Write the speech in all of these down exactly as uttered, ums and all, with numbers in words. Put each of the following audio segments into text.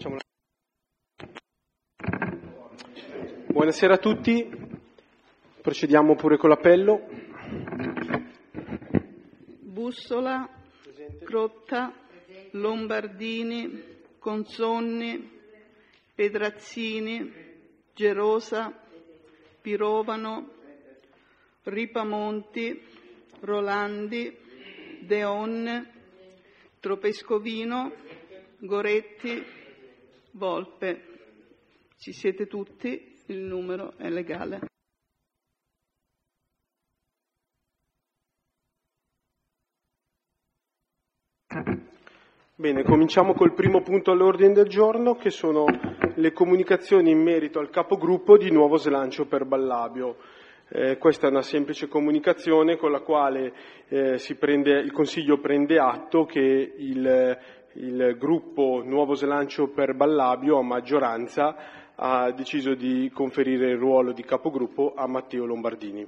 Facciamo una... Buonasera a tutti, procediamo pure con l'appello. Bussola, Crotta, Lombardini, Consonni, Pedrazzini, Gerosa, Pirovano, Ripamonti, Rolandi, Deon, Tropescovino, Goretti, Volpe. Ci siete tutti, il numero è legale. Bene, cominciamo col primo punto all'ordine del giorno, che sono le comunicazioni in merito al capogruppo di Nuovo Slancio per Ballabio. Eh, questa è una semplice comunicazione con la quale eh, si prende, il Consiglio prende atto che il, il gruppo Nuovo Slancio per Ballabio, a maggioranza, ha deciso di conferire il ruolo di capogruppo a Matteo Lombardini.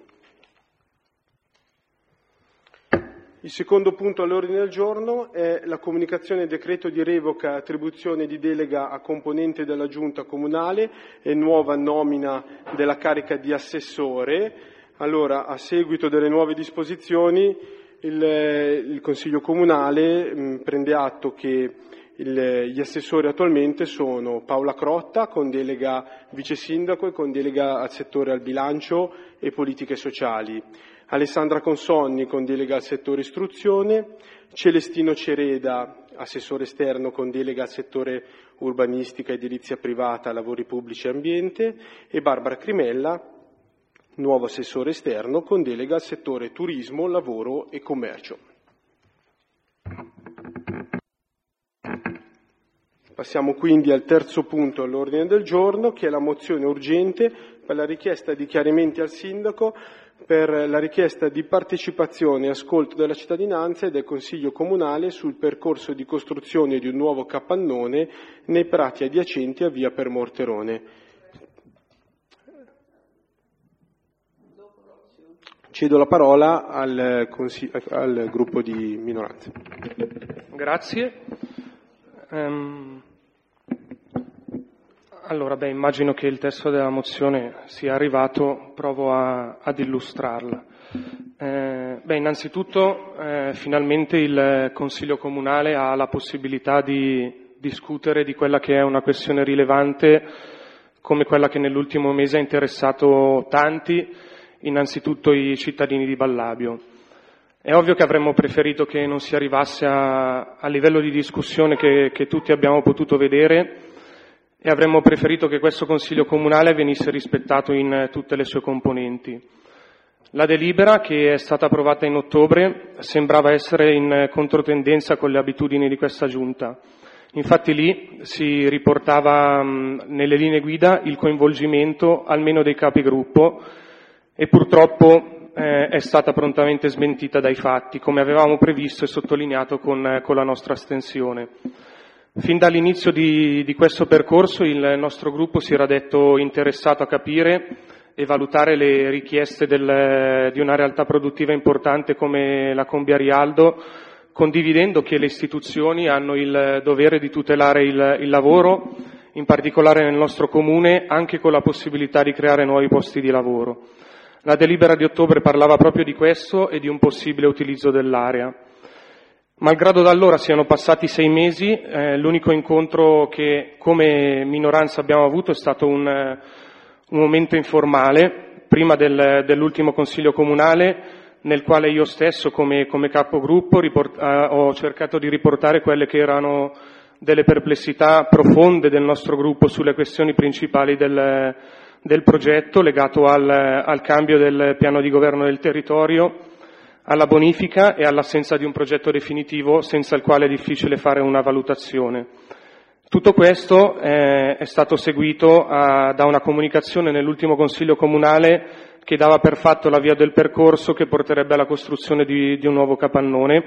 Il secondo punto all'ordine del giorno è la comunicazione decreto di revoca e attribuzione di delega a componente della Giunta Comunale e nuova nomina della carica di assessore. Allora, a seguito delle nuove disposizioni, il, il Consiglio Comunale mh, prende atto che il, gli assessori attualmente sono Paola Crotta, con delega vice sindaco e con delega al settore al bilancio e politiche sociali, Alessandra Consonni con delega al settore istruzione, Celestino Cereda, assessore esterno con delega al settore urbanistica, edilizia privata, lavori pubblici e ambiente, e Barbara Crimella, nuovo assessore esterno con delega al settore turismo, lavoro e commercio. Passiamo quindi al terzo punto all'ordine del giorno, che è la mozione urgente per la richiesta di chiarimenti al sindaco per la richiesta di partecipazione e ascolto della cittadinanza e del Consiglio Comunale sul percorso di costruzione di un nuovo capannone nei prati adiacenti a via Per Morterone. Cedo la parola al, al gruppo di minoranza. Grazie. Um... Allora, beh, immagino che il testo della mozione sia arrivato, provo a, ad illustrarla. Eh, beh, innanzitutto, eh, finalmente il Consiglio Comunale ha la possibilità di discutere di quella che è una questione rilevante come quella che nell'ultimo mese ha interessato tanti, innanzitutto i cittadini di Ballabio. È ovvio che avremmo preferito che non si arrivasse a, a livello di discussione che, che tutti abbiamo potuto vedere, e avremmo preferito che questo Consiglio Comunale venisse rispettato in tutte le sue componenti. La delibera, che è stata approvata in ottobre, sembrava essere in controtendenza con le abitudini di questa Giunta. Infatti lì si riportava mh, nelle linee guida il coinvolgimento almeno dei capigruppo e purtroppo eh, è stata prontamente smentita dai fatti, come avevamo previsto e sottolineato con, con la nostra astensione. Fin dall'inizio di, di questo percorso il nostro gruppo si era detto interessato a capire e valutare le richieste del, di una realtà produttiva importante come la Combia Rialdo, condividendo che le istituzioni hanno il dovere di tutelare il, il lavoro, in particolare nel nostro comune, anche con la possibilità di creare nuovi posti di lavoro. La delibera di ottobre parlava proprio di questo e di un possibile utilizzo dell'area. Malgrado da allora siano passati sei mesi, eh, l'unico incontro che come minoranza abbiamo avuto è stato un, un momento informale, prima del, dell'ultimo Consiglio Comunale, nel quale io stesso come, come capogruppo riport- eh, ho cercato di riportare quelle che erano delle perplessità profonde del nostro gruppo sulle questioni principali del, del progetto legato al, al cambio del piano di governo del territorio, alla bonifica e all'assenza di un progetto definitivo senza il quale è difficile fare una valutazione. Tutto questo eh, è stato seguito a, da una comunicazione nell'ultimo Consiglio Comunale che dava per fatto la via del percorso che porterebbe alla costruzione di, di un nuovo capannone,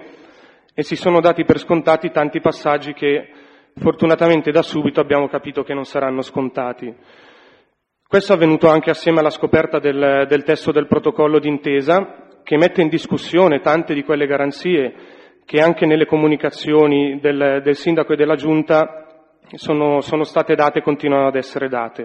e si sono dati per scontati tanti passaggi che fortunatamente da subito abbiamo capito che non saranno scontati. Questo è avvenuto anche assieme alla scoperta del, del testo del protocollo d'intesa, che mette in discussione tante di quelle garanzie che anche nelle comunicazioni del, del sindaco e della giunta sono, sono state date e continuano ad essere date.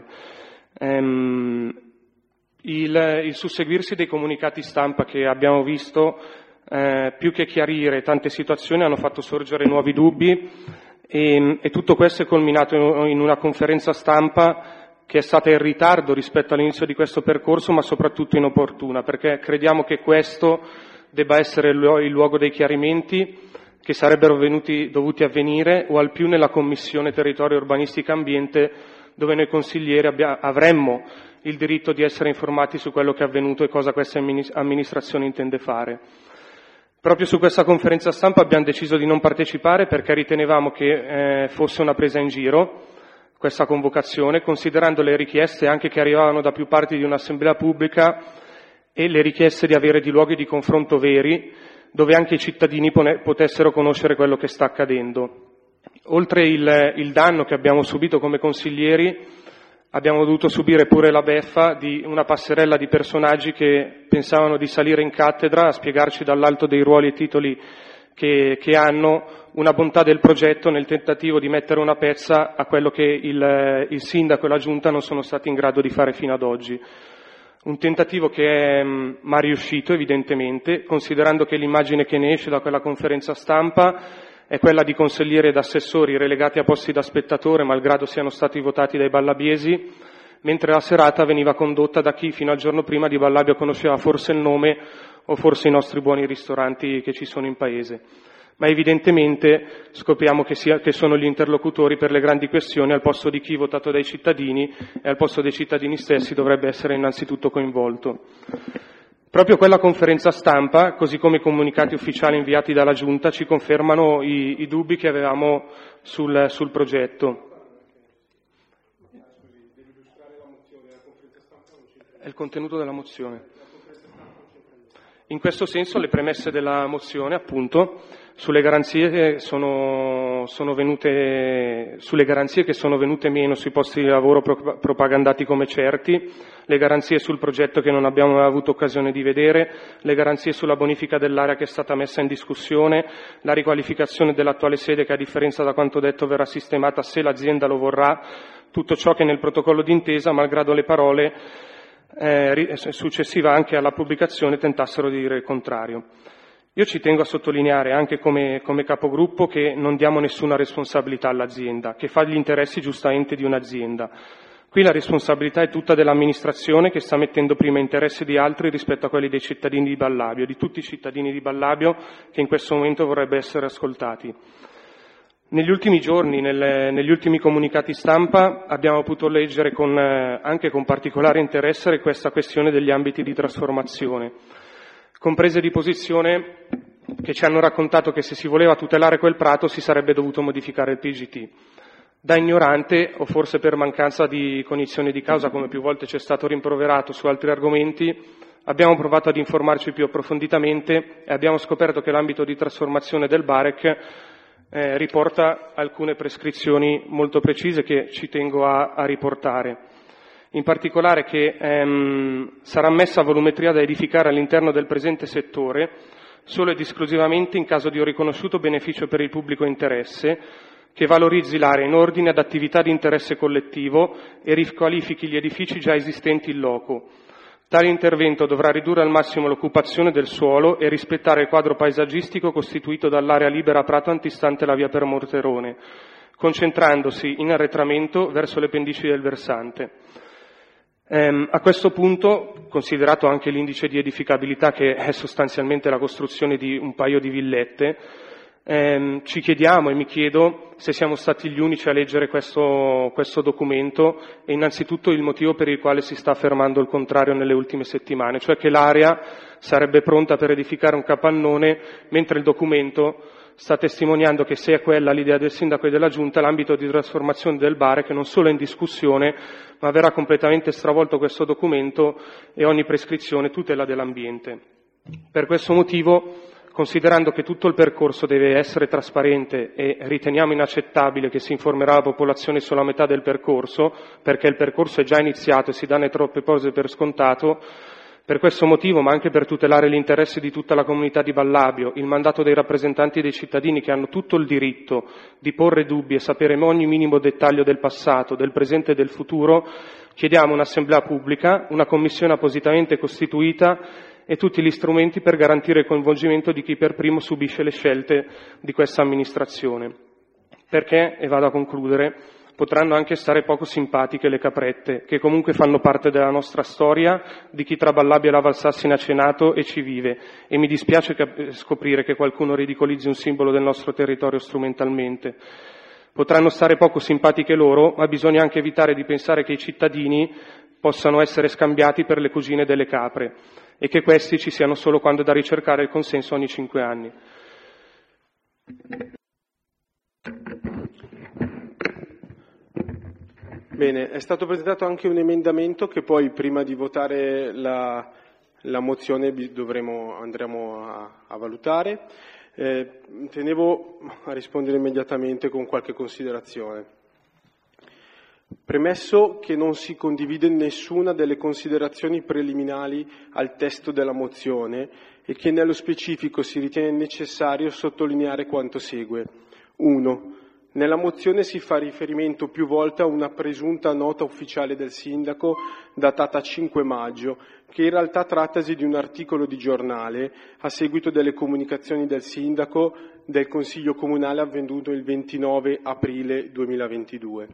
Ehm, il, il susseguirsi dei comunicati stampa che abbiamo visto, eh, più che chiarire tante situazioni, hanno fatto sorgere nuovi dubbi e, e tutto questo è culminato in, in una conferenza stampa che è stata in ritardo rispetto all'inizio di questo percorso, ma soprattutto inopportuna, perché crediamo che questo debba essere il luogo dei chiarimenti che sarebbero venuti, dovuti avvenire o al più nella Commissione Territorio, Urbanistica e Ambiente, dove noi consiglieri abbia, avremmo il diritto di essere informati su quello che è avvenuto e cosa questa amministrazione intende fare. Proprio su questa conferenza stampa abbiamo deciso di non partecipare perché ritenevamo che eh, fosse una presa in giro questa convocazione, considerando le richieste anche che arrivavano da più parti di un'assemblea pubblica e le richieste di avere di luoghi di confronto veri, dove anche i cittadini potessero conoscere quello che sta accadendo. Oltre il, il danno che abbiamo subito come consiglieri, abbiamo dovuto subire pure la beffa di una passerella di personaggi che pensavano di salire in cattedra a spiegarci dall'alto dei ruoli e titoli che, che hanno una bontà del progetto nel tentativo di mettere una pezza a quello che il, il sindaco e la giunta non sono stati in grado di fare fino ad oggi. Un tentativo che è mh, ma riuscito evidentemente, considerando che l'immagine che ne esce da quella conferenza stampa è quella di consiglieri ed assessori relegati a posti da spettatore, malgrado siano stati votati dai ballabiesi, mentre la serata veniva condotta da chi fino al giorno prima di Ballabio conosceva forse il nome o forse i nostri buoni ristoranti che ci sono in paese. Ma evidentemente scopriamo che, sia, che sono gli interlocutori per le grandi questioni al posto di chi votato dai cittadini e al posto dei cittadini stessi dovrebbe essere innanzitutto coinvolto. Proprio quella conferenza stampa, così come i comunicati ufficiali inviati dalla Giunta, ci confermano i, i dubbi che avevamo sul, sul progetto. È il contenuto della mozione. In questo senso le premesse della mozione, appunto, sulle garanzie sono, sono venute, sulle garanzie che sono venute meno sui posti di lavoro pro, propagandati come certi, le garanzie sul progetto che non abbiamo mai avuto occasione di vedere, le garanzie sulla bonifica dell'area che è stata messa in discussione, la riqualificazione dell'attuale sede che a differenza da quanto detto verrà sistemata se l'azienda lo vorrà, tutto ciò che nel protocollo d'intesa, malgrado le parole eh, successiva anche alla pubblicazione, tentassero di dire il contrario. Io ci tengo a sottolineare anche come, come capogruppo che non diamo nessuna responsabilità all'azienda, che fa gli interessi giustamente di un'azienda. Qui la responsabilità è tutta dell'amministrazione che sta mettendo prima interessi di altri rispetto a quelli dei cittadini di Ballabio, di tutti i cittadini di Ballabio che in questo momento vorrebbero essere ascoltati. Negli ultimi giorni, nelle, negli ultimi comunicati stampa, abbiamo potuto leggere con, eh, anche con particolare interesse questa questione degli ambiti di trasformazione, con prese di posizione che ci hanno raccontato che se si voleva tutelare quel prato si sarebbe dovuto modificare il P G T. Da ignorante, o forse per mancanza di cognizione di causa, come più volte ci è stato rimproverato su altri argomenti, abbiamo provato ad informarci più approfonditamente e abbiamo scoperto che l'ambito di trasformazione del Barec eh, riporta alcune prescrizioni molto precise che ci tengo a, a riportare. In particolare che ehm, sarà messa volumetria da edificare all'interno del presente settore solo ed esclusivamente in caso di un riconosciuto beneficio per il pubblico interesse, che valorizzi l'area in ordine ad attività di interesse collettivo e riqualifichi gli edifici già esistenti in loco. Tale intervento dovrà ridurre al massimo l'occupazione del suolo e rispettare il quadro paesaggistico costituito dall'area libera prato antistante la via per Morterone, concentrandosi in arretramento verso le pendici del versante. Ehm, a questo punto, considerato anche l'indice di edificabilità che è sostanzialmente la costruzione di un paio di villette, ehm, ci chiediamo e mi chiedo se siamo stati gli unici a leggere questo, questo documento e innanzitutto il motivo per il quale si sta affermando il contrario nelle ultime settimane, cioè che l'area sarebbe pronta per edificare un capannone mentre il documento sta testimoniando che se è quella l'idea del sindaco e della giunta, l'ambito di trasformazione del Barec non solo è in discussione, ma verrà completamente stravolto questo documento e ogni prescrizione tutela dell'ambiente. Per questo motivo, considerando che tutto il percorso deve essere trasparente e riteniamo inaccettabile che si informerà la popolazione solo a metà del percorso, perché il percorso è già iniziato e si danno troppe cose per scontato, Per questo motivo, ma anche per tutelare l'interesse di tutta la comunità di Ballabio, il mandato dei rappresentanti dei cittadini che hanno tutto il diritto di porre dubbi e sapere ogni minimo dettaglio del passato, del presente e del futuro, chiediamo un'assemblea pubblica, una commissione appositamente costituita e tutti gli strumenti per garantire il coinvolgimento di chi per primo subisce le scelte di questa amministrazione. Perché, e vado a concludere, potranno anche stare poco simpatiche le caprette, che comunque fanno parte della nostra storia, di chi tra Ballabio e la Valsassina ha cenato e ci vive, e mi dispiace cap- scoprire che qualcuno ridicolizzi un simbolo del nostro territorio strumentalmente. Potranno stare poco simpatiche loro, ma bisogna anche evitare di pensare che i cittadini possano essere scambiati per le cugine delle capre, e che questi ci siano solo quando è da ricercare il consenso ogni cinque anni. Bene, è stato presentato anche un emendamento che poi prima di votare la, la mozione dovremo, andremo a, a valutare. Eh, tenevo a rispondere immediatamente con qualche considerazione. Premesso che non si condivide nessuna delle considerazioni preliminari al testo della mozione e che nello specifico si ritiene necessario sottolineare quanto segue. uno. Nella mozione si fa riferimento più volte a una presunta nota ufficiale del sindaco datata cinque maggio, che in realtà trattasi di un articolo di giornale a seguito delle comunicazioni del sindaco del Consiglio Comunale avvenuto il ventinove aprile duemilaventidue.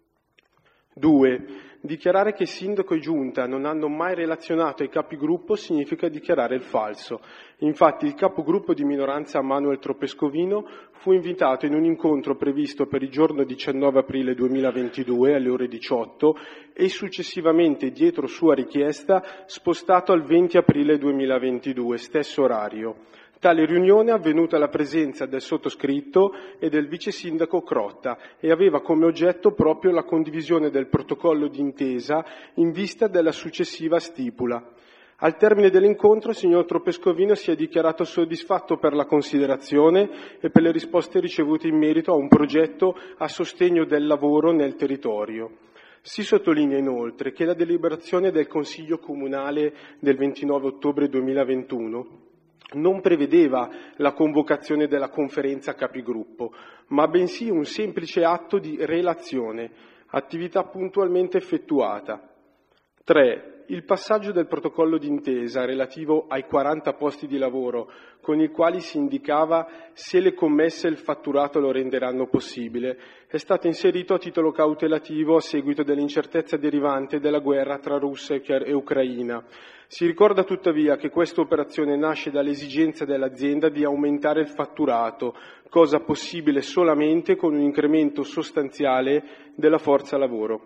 due. Dichiarare che sindaco e giunta non hanno mai relazionato ai capigruppo significa dichiarare il falso. Infatti il capogruppo di minoranza Manuel Tropescovino fu invitato in un incontro previsto per il giorno diciannove aprile duemilaventidue alle ore diciotto e successivamente, dietro sua richiesta, spostato al venti aprile duemilaventidue, stesso orario. Tale riunione è avvenuta alla presenza del sottoscritto e del vice sindaco Crotta e aveva come oggetto proprio la condivisione del protocollo d'intesa in vista della successiva stipula. Al termine dell'incontro il signor Tropescovino si è dichiarato soddisfatto per la considerazione e per le risposte ricevute in merito a un progetto a sostegno del lavoro nel territorio. Si sottolinea inoltre che la deliberazione del Consiglio Comunale del ventinove ottobre duemilaventuno non prevedeva la convocazione della conferenza capigruppo, ma bensì un semplice atto di relazione, attività puntualmente effettuata. tre. Il passaggio del protocollo d'intesa relativo ai quaranta posti di lavoro con i quali si indicava se le commesse e il fatturato lo renderanno possibile è stato inserito a titolo cautelativo a seguito dell'incertezza derivante dalla guerra tra Russia e Ucraina. Si ricorda tuttavia che questa operazione nasce dall'esigenza dell'azienda di aumentare il fatturato, cosa possibile solamente con un incremento sostanziale della forza lavoro.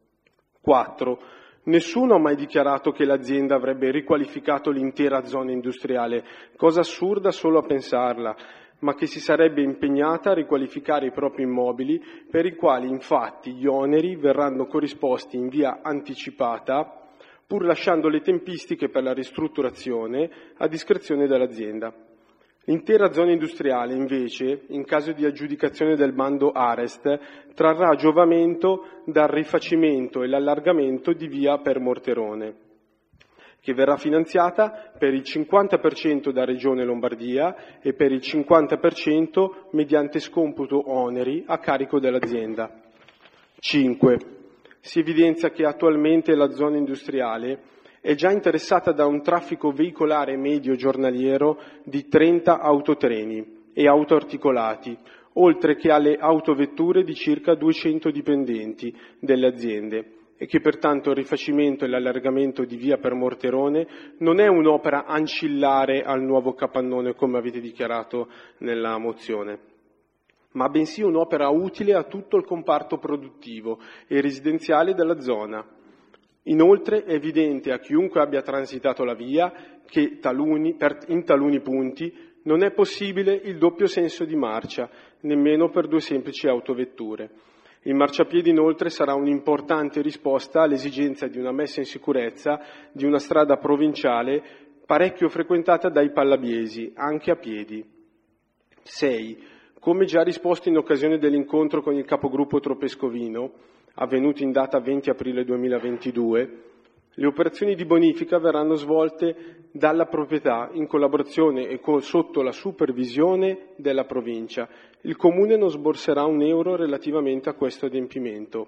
quattro. Nessuno ha mai dichiarato che l'azienda avrebbe riqualificato l'intera zona industriale, cosa assurda solo a pensarla, ma che si sarebbe impegnata a riqualificare i propri immobili, per i quali infatti gli oneri verranno corrisposti in via anticipata, pur lasciando le tempistiche per la ristrutturazione a discrezione dell'azienda. L'intera zona industriale, invece, in caso di aggiudicazione del bando Arest, trarrà giovamento dal rifacimento e l'allargamento di via per Morterone, che verrà finanziata per il cinquanta per cento da Regione Lombardia e per il cinquanta per cento mediante scomputo oneri a carico dell'azienda. cinque. Si evidenzia che attualmente la zona industriale è già interessata da un traffico veicolare medio giornaliero di trenta autotreni e autoarticolati, oltre che alle autovetture di circa duecento dipendenti delle aziende, e che pertanto il rifacimento e l'allargamento di via per Morterone non è un'opera ancillare al nuovo capannone, come avete dichiarato nella mozione, ma bensì un'opera utile a tutto il comparto produttivo e residenziale della zona. Inoltre è evidente a chiunque abbia transitato la via che taluni, per, in taluni punti non è possibile il doppio senso di marcia, nemmeno per due semplici autovetture. Il marciapiede inoltre sarà un'importante risposta all'esigenza di una messa in sicurezza di una strada provinciale parecchio frequentata dai pallabiesi, anche a piedi. sei. Come già risposto in occasione dell'incontro con il capogruppo Tropescovino, avvenuto in data venti aprile duemilaventidue, Le operazioni di bonifica verranno svolte dalla proprietà in collaborazione e con, sotto la supervisione della provincia. Il Comune non sborserà un euro relativamente a questo adempimento.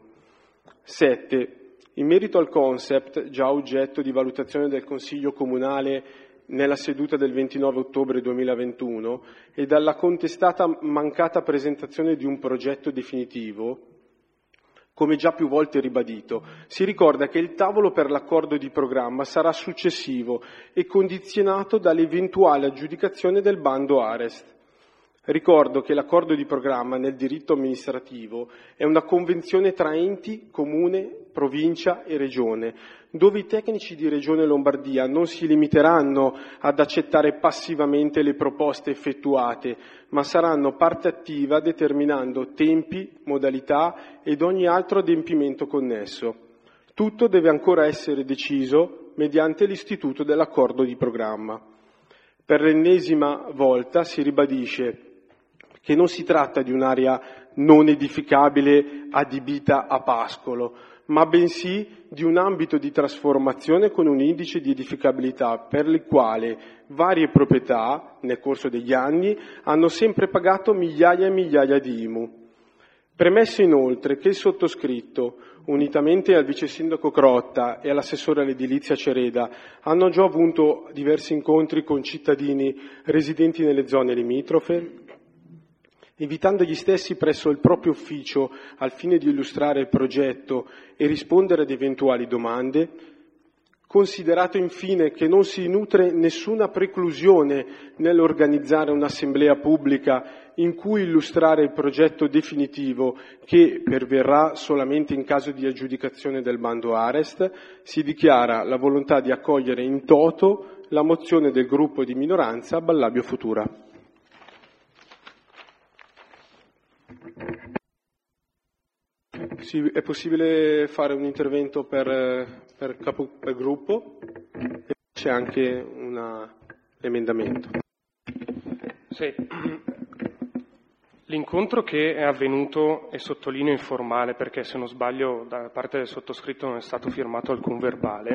sette. In merito al concept, già oggetto di valutazione del Consiglio Comunale nella seduta del ventinove ottobre duemilaventuno e dalla contestata mancata presentazione di un progetto definitivo, come già più volte ribadito, si ricorda che il tavolo per l'accordo di programma sarà successivo e condizionato dall'eventuale aggiudicazione del bando Arest. Ricordo che l'accordo di programma nel diritto amministrativo è una convenzione tra enti, comune, provincia e regione, dove i tecnici di Regione Lombardia non si limiteranno ad accettare passivamente le proposte effettuate, ma saranno parte attiva determinando tempi, modalità ed ogni altro adempimento connesso. Tutto deve ancora essere deciso mediante l'istituto dell'accordo di programma. Per l'ennesima volta si ribadisce che non si tratta di un'area non edificabile adibita a pascolo, ma bensì di un ambito di trasformazione con un indice di edificabilità per il quale varie proprietà, nel corso degli anni, hanno sempre pagato migliaia e migliaia di I M U. Premesso inoltre che il sottoscritto, unitamente al vice sindaco Crotta e all'assessore all'edilizia Cereda, hanno già avuto diversi incontri con cittadini residenti nelle zone limitrofe, invitando gli stessi presso il proprio ufficio al fine di illustrare il progetto e rispondere ad eventuali domande, considerato infine che non si nutre nessuna preclusione nell'organizzare un'assemblea pubblica in cui illustrare il progetto definitivo che perverrà solamente in caso di aggiudicazione del bando Arest, si dichiara la volontà di accogliere in toto la mozione del gruppo di minoranza Ballabio Futura. Sì, è possibile fare un intervento per, per, capo, per gruppo e c'è anche un emendamento. Sì. L'incontro che è avvenuto è sottolineo informale perché se non sbaglio da parte del sottoscritto non è stato firmato alcun verbale.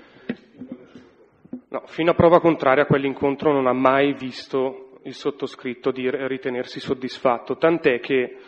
No, fino a prova contraria quell'incontro non ha mai visto il sottoscritto dire, ritenersi soddisfatto, tant'è che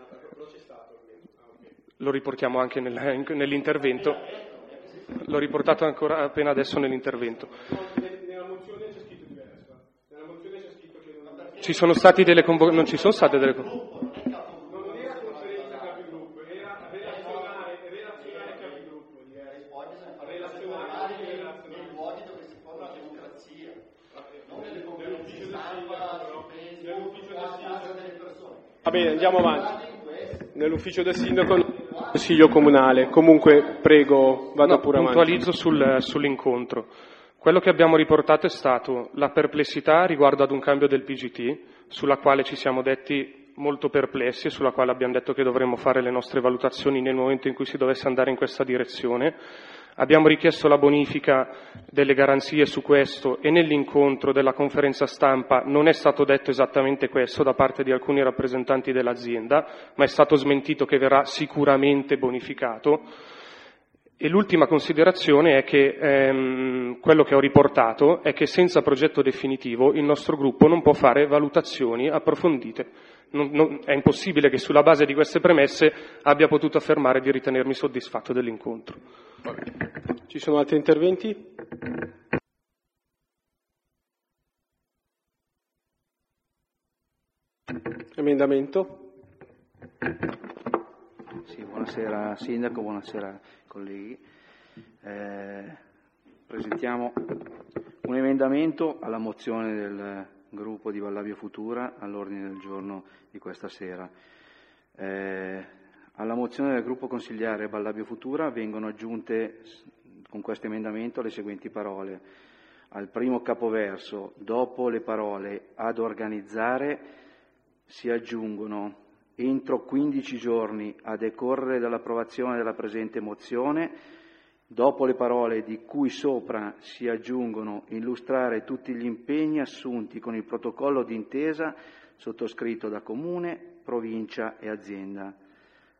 lo riportiamo anche nel, nell'intervento, l'ho riportato ancora appena adesso nell'intervento. Nella mozione c'è scritto diverso. Nella mozione c'è scritto che non ha... Ci sono stati delle convo- non ci sono state delle convocazioni. Non era conferenza capigruppo, era relazionare, relazionare capigruppo, relazionare nei luoghi dove si fa la democrazia, non nelle conferenze stampa, nell'ufficio del sindaco delle persone. Va bene, andiamo avanti. Nell'ufficio del sindaco Consiglio Comunale. Comunque, prego, vada no, pure avanti. Puntualizzo sul, sull'incontro. Quello che abbiamo riportato è stato la perplessità riguardo ad un cambio del P G T, sulla quale ci siamo detti molto perplessi e sulla quale abbiamo detto che dovremmo fare le nostre valutazioni nel momento in cui si dovesse andare in questa direzione. Abbiamo richiesto la bonifica delle garanzie su questo e nell'incontro della conferenza stampa non è stato detto esattamente questo da parte di alcuni rappresentanti dell'azienda, ma è stato smentito che verrà sicuramente bonificato. E l'ultima considerazione è che ehm, quello che ho riportato è che senza progetto definitivo il nostro gruppo non può fare valutazioni approfondite. Non, non, è impossibile che sulla base di queste premesse abbia potuto affermare di ritenermi soddisfatto dell'incontro. Ci sono altri interventi? Emendamento? Sì, buonasera Sindaco, buonasera colleghi. Eh, presentiamo un emendamento alla mozione del gruppo di Ballabio Futura all'ordine del giorno di questa sera. Eh, alla mozione del gruppo consigliare Ballabio Futura vengono aggiunte con questo emendamento le seguenti parole. Al primo capoverso, dopo le parole ad organizzare, si aggiungono entro quindici giorni a decorrere dall'approvazione della presente mozione, dopo le parole di cui sopra si aggiungono illustrare tutti gli impegni assunti con il protocollo d'intesa sottoscritto da Comune, Provincia e Azienda.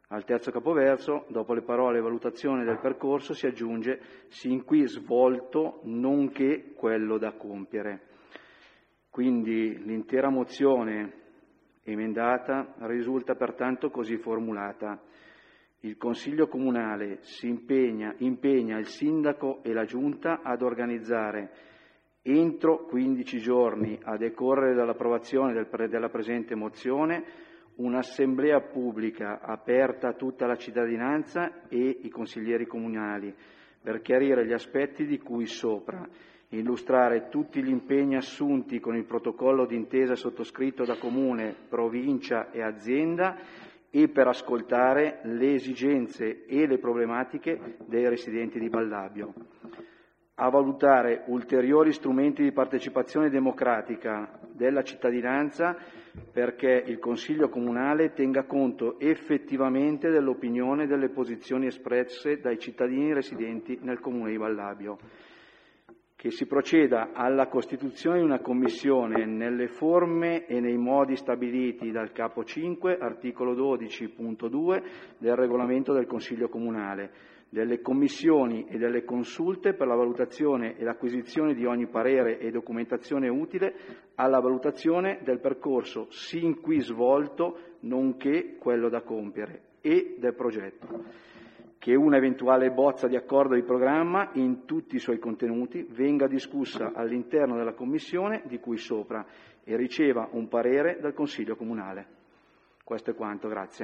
Al terzo capoverso, dopo le parole valutazione del percorso, si aggiunge sin qui svolto nonché quello da compiere. Quindi l'intera mozione emendata risulta pertanto così formulata: il Consiglio Comunale si impegna, impegna il Sindaco e la Giunta ad organizzare entro quindici giorni a decorrere dall'approvazione del pre- della presente mozione un'assemblea pubblica aperta a tutta la cittadinanza e i consiglieri comunali per chiarire gli aspetti di cui sopra, illustrare tutti gli impegni assunti con il protocollo d'intesa sottoscritto da Comune, Provincia e Azienda e per ascoltare le esigenze e le problematiche dei residenti di Ballabio. A valutare ulteriori strumenti di partecipazione democratica della cittadinanza perché il Consiglio Comunale tenga conto effettivamente dell'opinione e delle posizioni espresse dai cittadini residenti nel Comune di Ballabio. Che si proceda alla costituzione di una commissione nelle forme e nei modi stabiliti dal Capo cinque, articolo dodici punto due del Regolamento del Consiglio Comunale, delle commissioni e delle consulte per la valutazione e l'acquisizione di ogni parere e documentazione utile alla valutazione del percorso sin qui svolto, nonché quello da compiere, e del progetto. Che una eventuale bozza di accordo di programma in tutti i suoi contenuti venga discussa all'interno della commissione di cui sopra e riceva un parere dal Consiglio Comunale. Questo è quanto, grazie.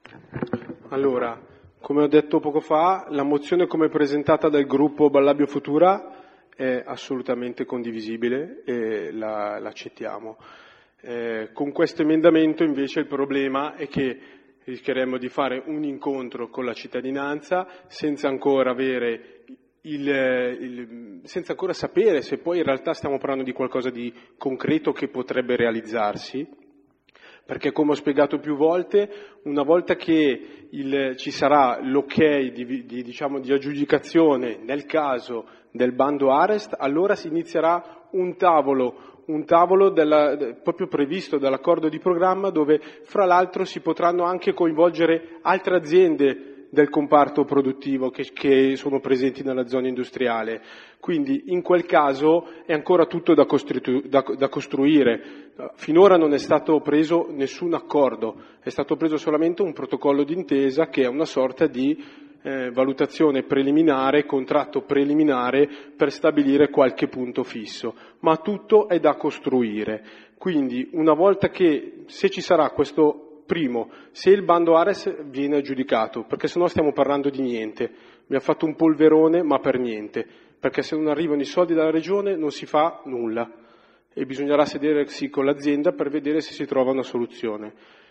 Allora, come ho detto poco fa, la mozione come presentata dal gruppo Ballabio Futura è assolutamente condivisibile e la, l'accettiamo. Eh, con questo emendamento invece il problema è che rischieremmo di fare un incontro con la cittadinanza senza ancora avere il, il, senza ancora sapere se poi in realtà stiamo parlando di qualcosa di concreto che potrebbe realizzarsi. Perché, come ho spiegato più volte, una volta che il, ci sarà l'ok di, di, diciamo, di aggiudicazione nel caso del bando Arest, allora si inizierà un tavolo, un tavolo della, proprio previsto dall'accordo di programma, dove fra l'altro si potranno anche coinvolgere altre aziende del comparto produttivo che, che sono presenti nella zona industriale. Quindi in quel caso è ancora tutto da, costru- da, da costruire. Finora non è stato preso nessun accordo, è stato preso solamente un protocollo d'intesa che è una sorta di eh, valutazione preliminare, contratto preliminare per stabilire qualche punto fisso, ma tutto è da costruire. Quindi una volta che, se ci sarà questo primo, se il bando Ares viene aggiudicato, perché sennò stiamo parlando di niente, mi ha fatto un polverone ma per niente, perché se non arrivano i soldi dalla regione non si fa nulla e bisognerà sedersi con l'azienda per vedere se si trova una soluzione.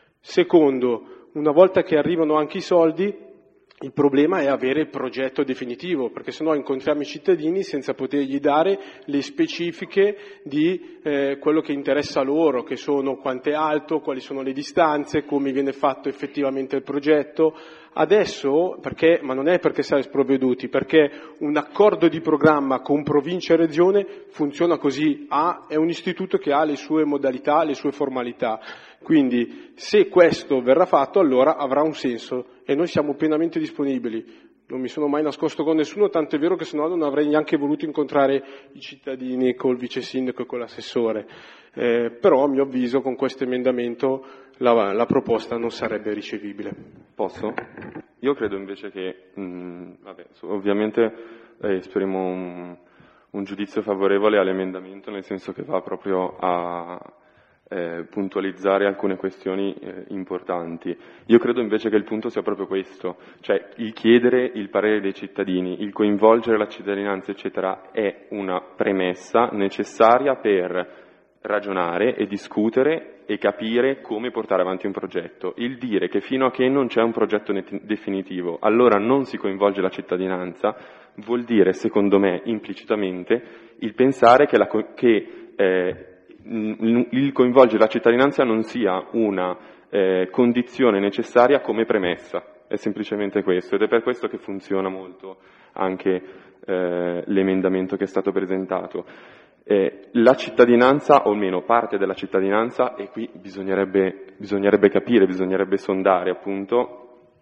Secondo, una volta che arrivano anche i soldi, il problema è avere il progetto definitivo, perché sennò incontriamo i cittadini senza potergli dare le specifiche di eh, quello che interessa loro, che sono quanto è alto, quali sono le distanze, come viene fatto effettivamente il progetto. Adesso, perché, ma non è perché siamo sprovveduti, perché un accordo di programma con provincia e regione funziona così, ha, è un istituto che ha le sue modalità, le sue formalità. Quindi se questo verrà fatto allora avrà un senso e noi siamo pienamente disponibili. Non mi sono mai nascosto con nessuno, tanto è vero che sennò non avrei neanche voluto incontrare i cittadini col vice sindaco e con l'assessore. Eh, però a mio avviso con questo emendamento la, la proposta non sarebbe ricevibile. Posso? Io credo invece che, mh, vabbè, ovviamente eh, esprimo un, un giudizio favorevole all'emendamento, nel senso che va proprio a eh, puntualizzare alcune questioni eh, importanti. Io credo invece che il punto sia proprio questo, cioè il chiedere il parere dei cittadini, il coinvolgere la cittadinanza, eccetera, è una premessa necessaria per ragionare e discutere e capire come portare avanti un progetto. Il dire che fino a che non c'è un progetto definitivo, allora non si coinvolge la cittadinanza, vuol dire, secondo me, implicitamente, il pensare che, la, che eh, il coinvolgere la cittadinanza non sia una eh, condizione necessaria come premessa. È semplicemente questo, ed è per questo che funziona molto anche eh, l'emendamento che è stato presentato. Eh, la cittadinanza, o almeno parte della cittadinanza, e qui bisognerebbe, bisognerebbe capire, bisognerebbe sondare appunto,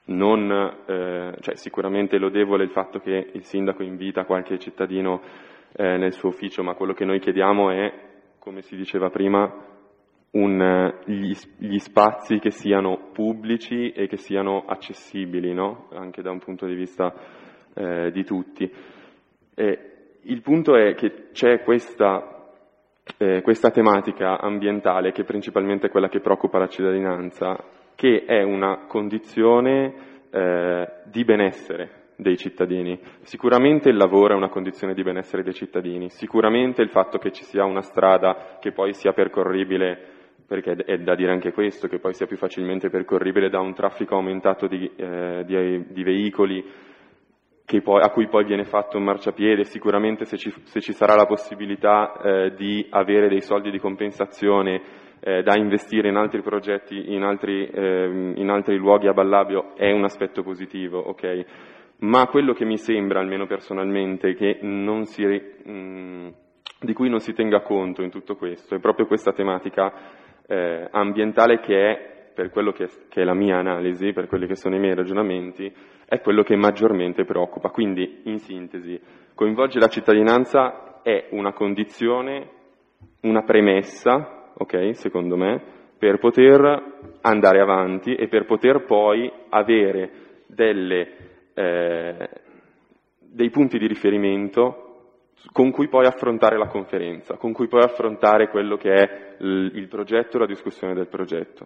non, eh, cioè sicuramente è lodevole il fatto che il sindaco invita qualche cittadino eh, nel suo ufficio, ma quello che noi chiediamo è, come si diceva prima, un, gli, gli spazi che siano pubblici e che siano accessibili, no? Anche da un punto di vista eh, di tutti. E il punto è che c'è questa, eh, questa tematica ambientale, che è principalmente quella che preoccupa la cittadinanza, che è una condizione eh, di benessere dei cittadini. Sicuramente il lavoro è una condizione di benessere dei cittadini, sicuramente il fatto che ci sia una strada che poi sia percorribile, perché è da dire anche questo, che poi sia più facilmente percorribile da un traffico aumentato di, eh, di, di veicoli, che poi, a cui poi viene fatto un marciapiede, sicuramente se ci, se ci sarà la possibilità eh, di avere dei soldi di compensazione eh, da investire in altri progetti, in altri, eh, in altri luoghi a Ballabio, è un aspetto positivo, ok? Ma quello che mi sembra, almeno personalmente, che non si, mh, di cui non si tenga conto in tutto questo, è proprio questa tematica eh, ambientale che è, per quello che è, che è la mia analisi, per quelli che sono i miei ragionamenti, è quello che maggiormente preoccupa. Quindi, in sintesi, coinvolgere la cittadinanza è una condizione, una premessa, ok, secondo me, per poter andare avanti e per poter poi avere delle Eh, dei punti di riferimento con cui poi affrontare la conferenza, con cui poi affrontare quello che è il, il progetto, la discussione del progetto.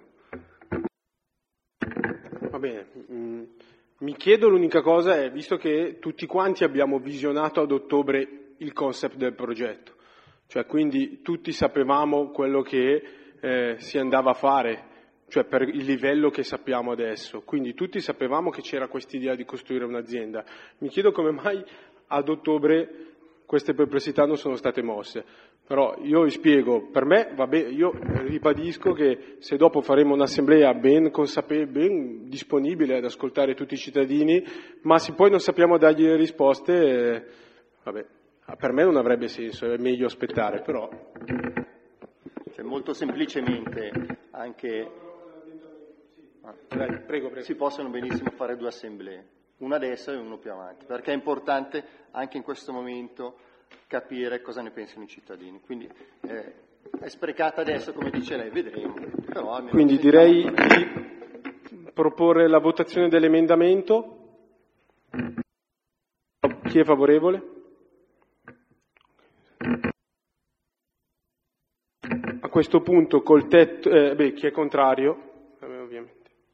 Va bene, mm, mi chiedo l'unica cosa è, visto che tutti quanti abbiamo visionato ad ottobre il concept del progetto, cioè quindi tutti sapevamo quello che eh, si andava a fare, cioè per il livello che sappiamo adesso, quindi tutti sapevamo che c'era quest'idea di costruire un'azienda. Mi chiedo come mai ad ottobre queste perplessità non sono state mosse, però io vi spiego, per me va bene, io ribadisco che se dopo faremo un'assemblea ben consapevole, ben disponibile ad ascoltare tutti i cittadini, ma se poi non sappiamo dargli le risposte, eh, vabbè, per me non avrebbe senso, è meglio aspettare, però... Cioè, molto semplicemente anche... Dai, prego, prego. Si possono benissimo fare due assemblee, una adesso e uno più avanti, perché è importante anche in questo momento capire cosa ne pensano i cittadini. Quindi eh, è sprecata adesso, come dice lei, vedremo. Però Quindi direi di proporre la votazione dell'emendamento. Chi è favorevole? A questo punto col tetto, eh, beh, chi è contrario? A me, ovviamente.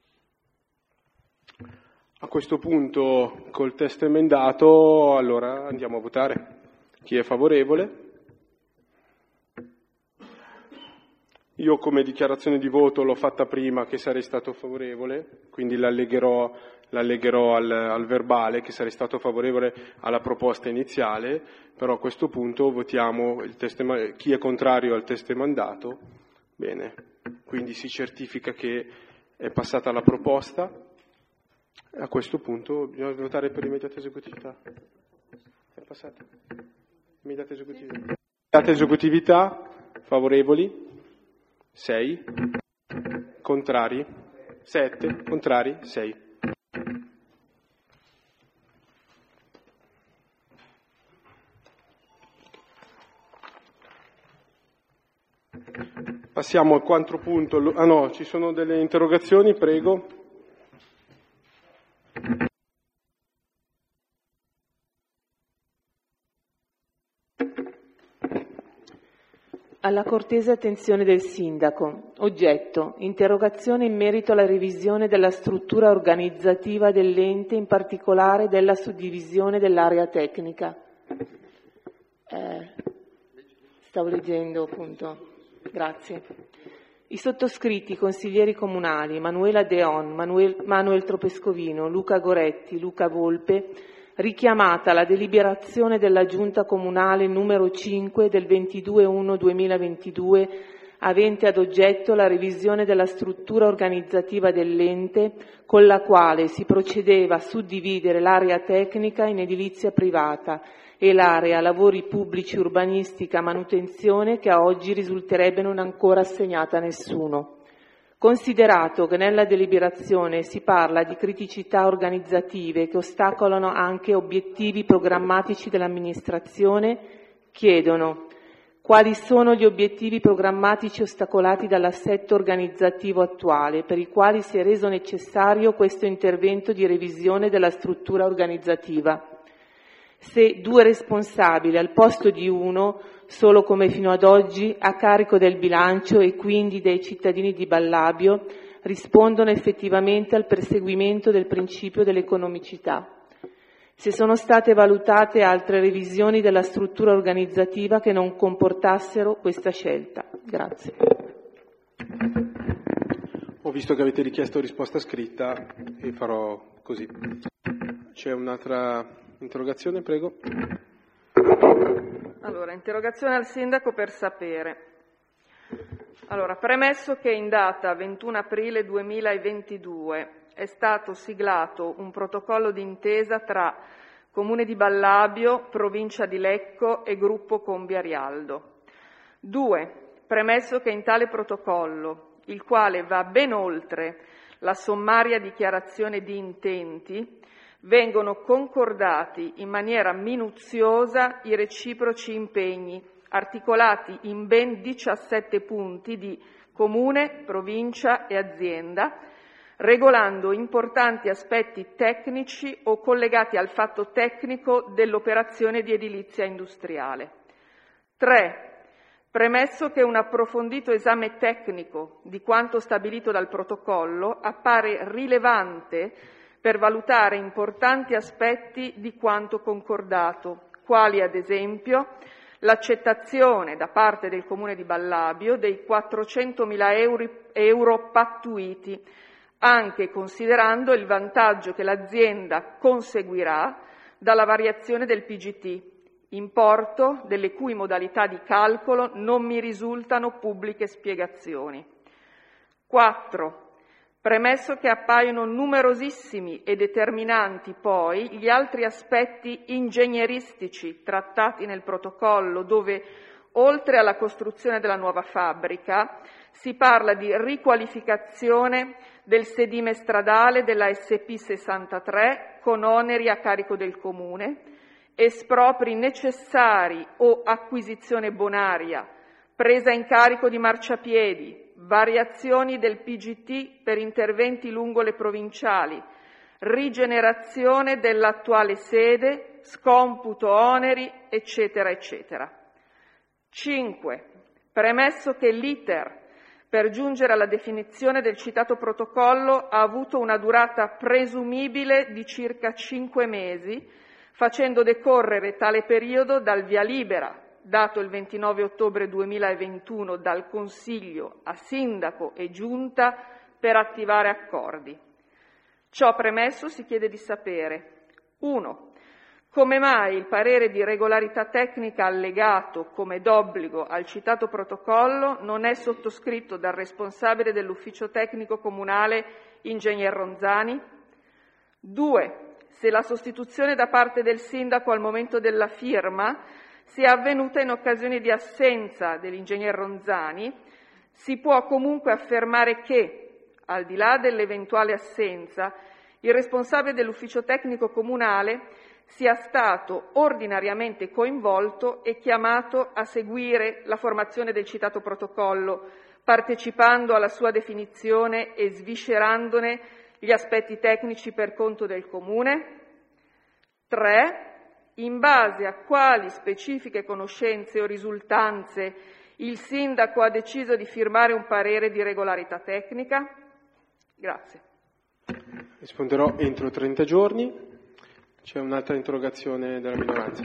A questo punto, col testo emendato, allora andiamo a votare. Chi è favorevole? Io come dichiarazione di voto l'ho fatta prima che sarei stato favorevole, quindi l'allegherò, l'allegherò al, al verbale che sarei stato favorevole alla proposta iniziale, però a questo punto votiamo il testo, chi è contrario al testo emendato. Bene, quindi si certifica che è passata la proposta. A questo punto bisogna votare per immediata esecutività. È passata. Immediata esecutività. Immediata esecutività, favorevoli? sei. Contrari? sette. Contrari? sei. Passiamo al quarto punto. Ah no, ci sono delle interrogazioni, prego. Alla cortese attenzione del Sindaco. Oggetto: interrogazione in merito alla revisione della struttura organizzativa dell'ente, in particolare della suddivisione dell'area tecnica. Eh, stavo leggendo appunto. Grazie. I sottoscritti consiglieri comunali Manuela Deon, Manuel, Manuel Tropescovino, Luca Goretti, Luca Volpe, richiamata la deliberazione della Giunta Comunale numero cinque del ventidue uno duemilaventidue, avente ad oggetto la revisione della struttura organizzativa dell'ente, con la quale si procedeva a suddividere l'area tecnica in edilizia privata e l'area lavori pubblici, urbanistica, manutenzione, che a oggi risulterebbe non ancora assegnata a nessuno. Considerato che nella deliberazione si parla di criticità organizzative che ostacolano anche obiettivi programmatici dell'amministrazione, chiedono: quali sono gli obiettivi programmatici ostacolati dall'assetto organizzativo attuale, per i quali si è reso necessario questo intervento di revisione della struttura organizzativa? Se due responsabili al posto di uno, solo come fino ad oggi, a carico del bilancio e quindi dei cittadini di Ballabio, rispondono effettivamente al perseguimento del principio dell'economicità. Se sono state valutate altre revisioni della struttura organizzativa che non comportassero questa scelta. Grazie. Ho visto che avete richiesto risposta scritta e farò così. C'è un'altra interrogazione, prego. Allora, interrogazione al Sindaco per sapere. Allora, premesso che in data ventuno aprile duemilaventidue è stato siglato un protocollo d'intesa tra Comune di Ballabio, Provincia di Lecco e Gruppo Combiarialdo. Due. Premesso che in tale protocollo, il quale va ben oltre la sommaria dichiarazione di intenti, vengono concordati in maniera minuziosa i reciproci impegni, articolati in ben diciassette punti di Comune, Provincia e Azienda, regolando importanti aspetti tecnici o collegati al fatto tecnico dell'operazione di edilizia industriale. tre. Premesso che un approfondito esame tecnico di quanto stabilito dal protocollo appare rilevante per valutare importanti aspetti di quanto concordato, quali ad esempio l'accettazione da parte del Comune di Ballabio dei quattrocentomila euro, euro pattuiti, anche considerando il vantaggio che l'azienda conseguirà dalla variazione del P G T, importo delle cui modalità di calcolo non mi risultano pubbliche spiegazioni. quattro. Premesso che appaiono numerosissimi e determinanti poi gli altri aspetti ingegneristici trattati nel protocollo, dove oltre alla costruzione della nuova fabbrica si parla di riqualificazione del sedime stradale della S P sessantatré con oneri a carico del Comune, espropri necessari o acquisizione bonaria, presa in carico di marciapiedi, variazioni del P G T per interventi lungo le provinciali, rigenerazione dell'attuale sede, scomputo oneri, eccetera, eccetera. cinque. Premesso che l'iter per giungere alla definizione del citato protocollo ha avuto una durata presumibile di circa cinque mesi, facendo decorrere tale periodo dal via libera, dato il ventinove ottobre duemilaventuno dal Consiglio a Sindaco e Giunta per attivare accordi. Ciò premesso si chiede di sapere: uno. Come mai il parere di regolarità tecnica allegato come d'obbligo al citato protocollo non è sottoscritto dal responsabile dell'ufficio tecnico comunale, ingegner Ronzani? due. Se la sostituzione da parte del sindaco al momento della firma sia avvenuta in occasione di assenza dell'ingegner Ronzani, si può comunque affermare che, al di là dell'eventuale assenza, il responsabile dell'ufficio tecnico comunale sia stato ordinariamente coinvolto e chiamato a seguire la formazione del citato protocollo, partecipando alla sua definizione e sviscerandone gli aspetti tecnici per conto del Comune. tre. In base a quali specifiche conoscenze o risultanze il sindaco ha deciso di firmare un parere di regolarità tecnica? Grazie. Risponderò entro trenta giorni. C'è un'altra interrogazione della minoranza.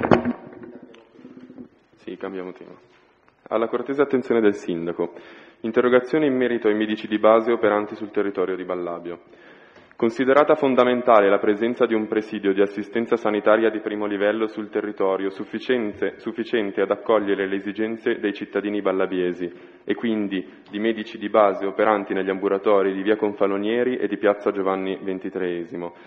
Sì, cambiamo tema. Alla cortese attenzione del Sindaco. Interrogazione in merito ai medici di base operanti sul territorio di Ballabio. Considerata fondamentale la presenza di un presidio di assistenza sanitaria di primo livello sul territorio sufficiente, sufficiente ad accogliere le esigenze dei cittadini ballabiesi e quindi di medici di base operanti negli ambulatori di via Confalonieri e di piazza Giovanni ventitreesimo,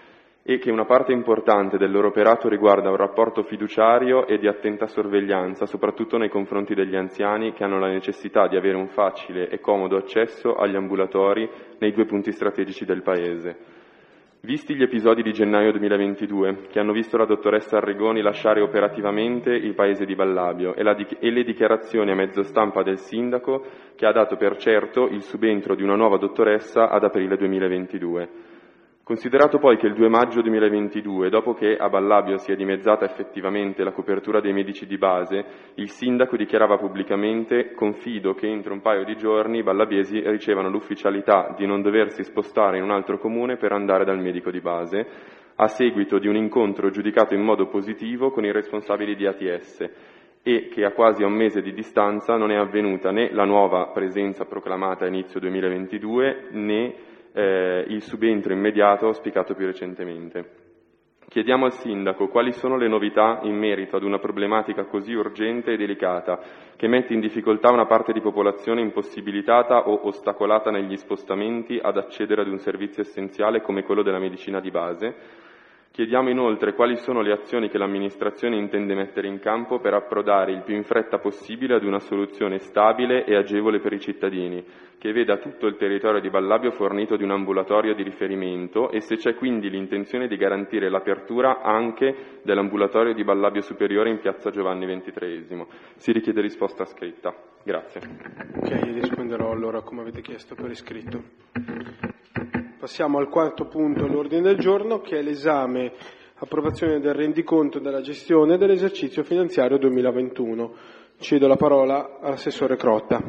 e che una parte importante del loro operato riguarda un rapporto fiduciario e di attenta sorveglianza, soprattutto nei confronti degli anziani che hanno la necessità di avere un facile e comodo accesso agli ambulatori nei due punti strategici del Paese. Visti gli episodi di gennaio duemilaventidue, che hanno visto la dottoressa Arrigoni lasciare operativamente il paese di Ballabio, e, la, e le dichiarazioni a mezzo stampa del sindaco, che ha dato per certo il subentro di una nuova dottoressa ad aprile duemilaventidue. Considerato poi che il due maggio duemilaventidue, dopo che a Ballabio si è dimezzata effettivamente la copertura dei medici di base, il sindaco dichiarava pubblicamente: confido che entro un paio di giorni i ballabiesi ricevano l'ufficialità di non doversi spostare in un altro comune per andare dal medico di base, a seguito di un incontro giudicato in modo positivo con i responsabili di A T S, e che a quasi un mese di distanza non è avvenuta né la nuova presenza proclamata a inizio duemilaventidue né Eh, il subentro immediato auspicato più recentemente. Chiediamo al Sindaco quali sono le novità in merito ad una problematica così urgente e delicata, che mette in difficoltà una parte di popolazione impossibilitata o ostacolata negli spostamenti ad accedere ad un servizio essenziale come quello della medicina di base. Chiediamo inoltre quali sono le azioni che l'amministrazione intende mettere in campo per approdare il più in fretta possibile ad una soluzione stabile e agevole per i cittadini, che veda tutto il territorio di Ballabio fornito di un ambulatorio di riferimento, e se c'è quindi l'intenzione di garantire l'apertura anche dell'ambulatorio di Ballabio Superiore in piazza Giovanni ventitreesimo. Si richiede risposta scritta. Grazie. Ok, risponderò allora come avete chiesto per iscritto. Passiamo al quarto punto all'ordine del giorno, che è l'esame, approvazione del rendiconto della gestione dell'esercizio finanziario duemilaventuno. Cedo la parola all'assessore Crotta.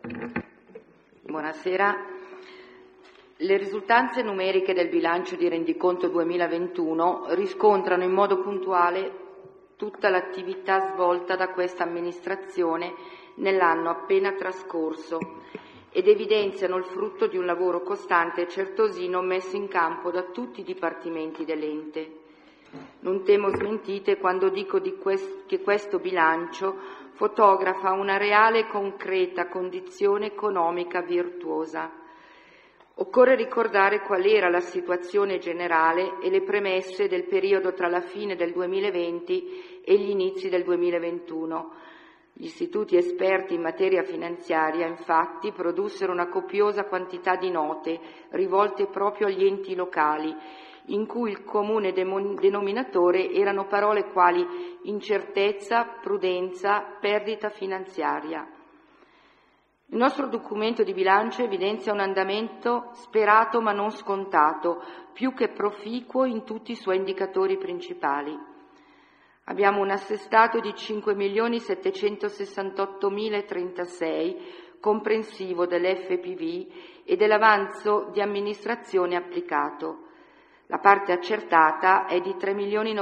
Buonasera. Le risultanze numeriche del bilancio di rendiconto duemilaventuno riscontrano in modo puntuale tutta l'attività svolta da questa amministrazione nell'anno appena trascorso ed evidenziano il frutto di un lavoro costante e certosino messo in campo da tutti i dipartimenti dell'ente. Non temo smentite quando dico di quest- che questo bilancio fotografa una reale e concreta condizione economica virtuosa. Occorre ricordare qual era la situazione generale e le premesse del periodo tra la fine del duemilaventi e gli inizi del duemilaventuno. Gli istituti esperti in materia finanziaria, infatti, produssero una copiosa quantità di note rivolte proprio agli enti locali, in cui il comune denominatore erano parole quali incertezza, prudenza, perdita finanziaria. Il nostro documento di bilancio evidenzia un andamento sperato ma non scontato, più che proficuo in tutti i suoi indicatori principali. Abbiamo un assestato di cinque milioni settecentosessantottomila trentasei, comprensivo dell'F P V e dell'avanzo di amministrazione applicato. La parte accertata è di tre milioni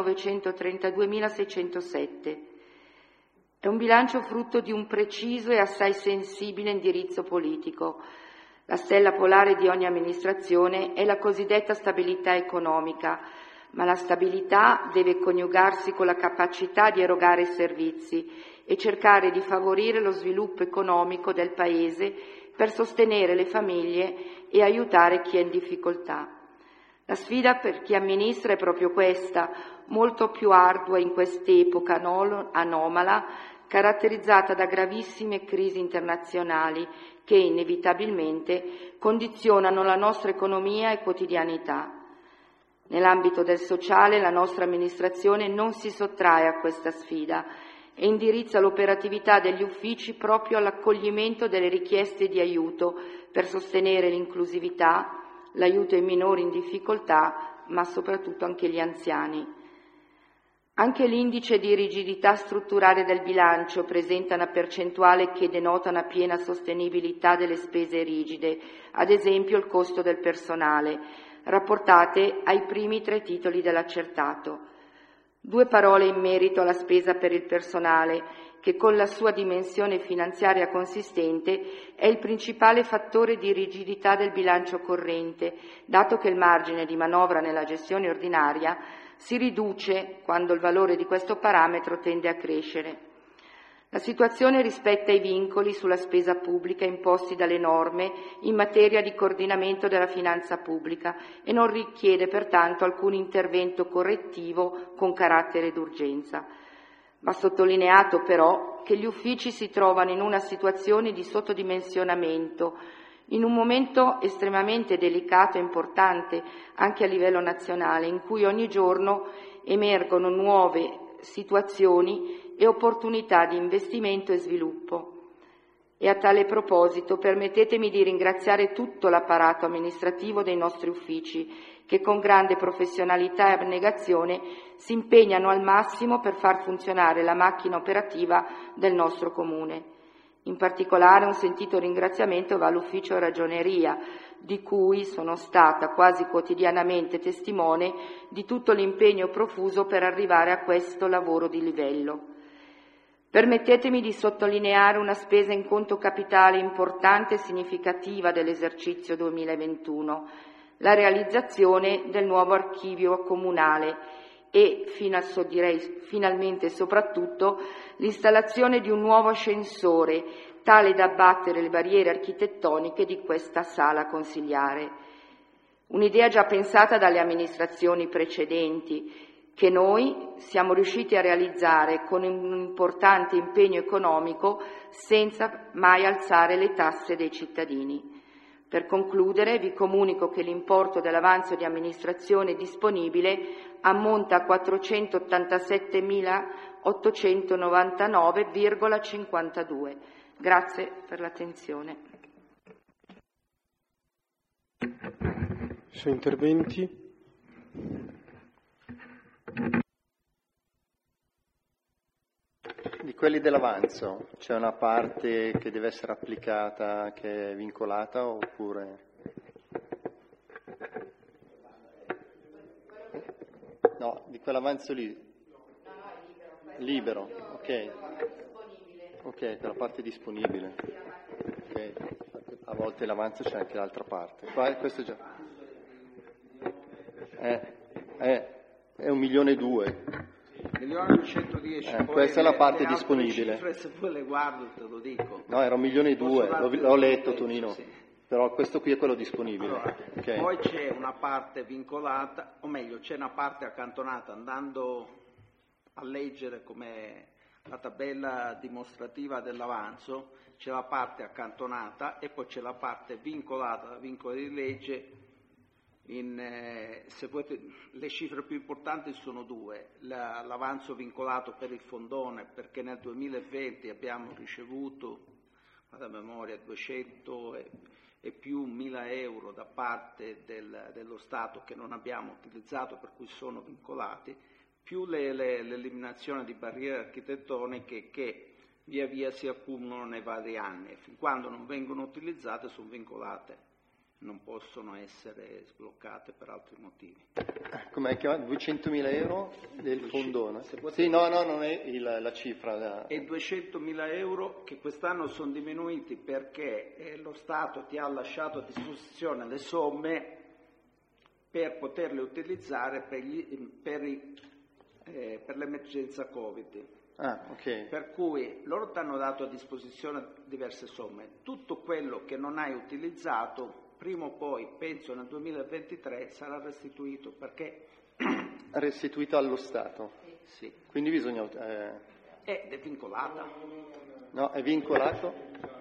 novecentotrentaduemilaseicentosette. È un bilancio frutto di un preciso e assai sensibile indirizzo politico. La stella polare di ogni amministrazione è la cosiddetta stabilità economica, ma la stabilità deve coniugarsi con la capacità di erogare servizi e cercare di favorire lo sviluppo economico del Paese per sostenere le famiglie e aiutare chi è in difficoltà. La sfida per chi amministra è proprio questa, molto più ardua in quest'epoca anomala, caratterizzata da gravissime crisi internazionali che inevitabilmente condizionano la nostra economia e quotidianità. Nell'ambito del sociale la nostra amministrazione non si sottrae a questa sfida e indirizza l'operatività degli uffici proprio all'accoglimento delle richieste di aiuto per sostenere l'inclusività, l'aiuto ai minori in difficoltà, ma soprattutto anche gli anziani. Anche l'indice di rigidità strutturale del bilancio presenta una percentuale che denota una piena sostenibilità delle spese rigide, ad esempio il costo del personale, rapportate ai primi tre titoli dell'accertato. Due parole in merito alla spesa per il personale, che con la sua dimensione finanziaria consistente è il principale fattore di rigidità del bilancio corrente, dato che il margine di manovra nella gestione ordinaria si riduce quando il valore di questo parametro tende a crescere. La situazione rispetta i vincoli sulla spesa pubblica imposti dalle norme in materia di coordinamento della finanza pubblica e non richiede pertanto alcun intervento correttivo con carattere d'urgenza. Va sottolineato però che gli uffici si trovano in una situazione di sottodimensionamento, in un momento estremamente delicato e importante anche a livello nazionale, in cui ogni giorno emergono nuove situazioni e opportunità di investimento e sviluppo. E a tale proposito permettetemi di ringraziare tutto l'apparato amministrativo dei nostri uffici che con grande professionalità e abnegazione si impegnano al massimo per far funzionare la macchina operativa del nostro Comune. In particolare un sentito ringraziamento va all'Ufficio Ragioneria, di cui sono stata quasi quotidianamente testimone di tutto l'impegno profuso per arrivare a questo lavoro di livello. Permettetemi di sottolineare una spesa in conto capitale importante e significativa dell'esercizio duemilaventuno, la realizzazione del nuovo archivio comunale e, direi finalmente e soprattutto, l'installazione di un nuovo ascensore tale da abbattere le barriere architettoniche di questa sala consiliare. Un'idea già pensata dalle amministrazioni precedenti, che noi siamo riusciti a realizzare con un importante impegno economico senza mai alzare le tasse dei cittadini. Per concludere, vi comunico che l'importo dell'avanzo di amministrazione disponibile ammonta a quattrocentottantasettemilaottocentonovantanove virgola cinquantadue. Grazie per l'attenzione. Sui interventi. Di quelli dell'avanzo c'è una parte che deve essere applicata, che è vincolata, oppure no, di quell'avanzo lì libero, ok, ok, quella parte disponibile, okay. A volte l'avanzo c'è anche l'altra parte. Qua, questo già è, è, è un milione e due. Milione duecentodieci, eh, questa è la parte disponibile. Cifre, se poi le guardo te lo dico. No, era un milione e due, l'ho, l'ho letto Tonino, sì. Però questo qui è quello disponibile. Allora, okay. Poi c'è una parte vincolata, o meglio c'è una parte accantonata, andando a leggere come la tabella dimostrativa dell'avanzo, c'è la parte accantonata e poi c'è la parte vincolata da vincoli di legge. In, eh, se volete, le cifre più importanti sono due, la, l'avanzo vincolato per il fondone, perché nel duemilaventi abbiamo ricevuto, vado a memoria, duecento e, e più mila euro da parte del, dello Stato che non abbiamo utilizzato, per cui sono vincolati, più le, le, l'eliminazione di barriere architettoniche che via via si accumulano nei vari anni, fin quando non vengono utilizzate sono vincolate. Non possono essere sbloccate per altri motivi. Com'è chiamato? duecentomila euro del fondone? Sì, no, no, non è il, la cifra. Da... E duecentomila euro che quest'anno sono diminuiti perché eh, lo Stato ti ha lasciato a disposizione le somme per poterle utilizzare per, gli, per, i, eh, per l'emergenza Covid. Ah, okay. Per cui loro ti hanno dato a disposizione diverse somme. Tutto quello che non hai utilizzato prima o poi, penso nel duemilaventitré, sarà restituito, perché... Restituito allo Stato? Sì. Quindi bisogna... Eh... È vincolata. No, è vincolato?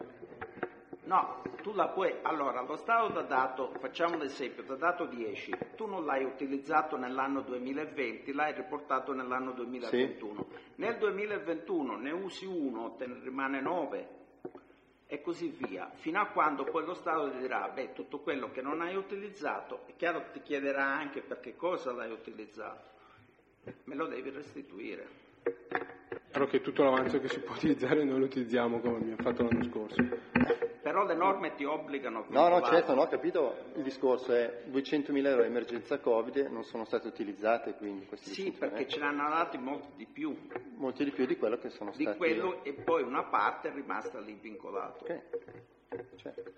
No, tu la puoi... Allora, lo Stato ti ha dato, facciamo un esempio, ti ha dato dieci, tu non l'hai utilizzato nell'anno duemilaventi, l'hai riportato nell'anno duemilaventuno. Sì. Nel duemilaventuno ne usi uno, te ne rimane nove. E così via, fino a quando poi lo Stato ti dirà, beh, tutto quello che non hai utilizzato, è chiaro che ti chiederà anche per che cosa l'hai utilizzato, me lo devi restituire. Però che tutto l'avanzo che si può utilizzare noi lo utilizziamo come abbiamo fatto l'anno scorso. Però le norme ti obbligano a No, no, certo, no, ho capito, il discorso è duecentomila euro emergenza Covid non sono state utilizzate, quindi questi Sì, perché ce ne hanno dati molti di più. Molti di più di quello che sono di stati... Di quello e poi una parte è rimasta lì vincolato. Ok, certo.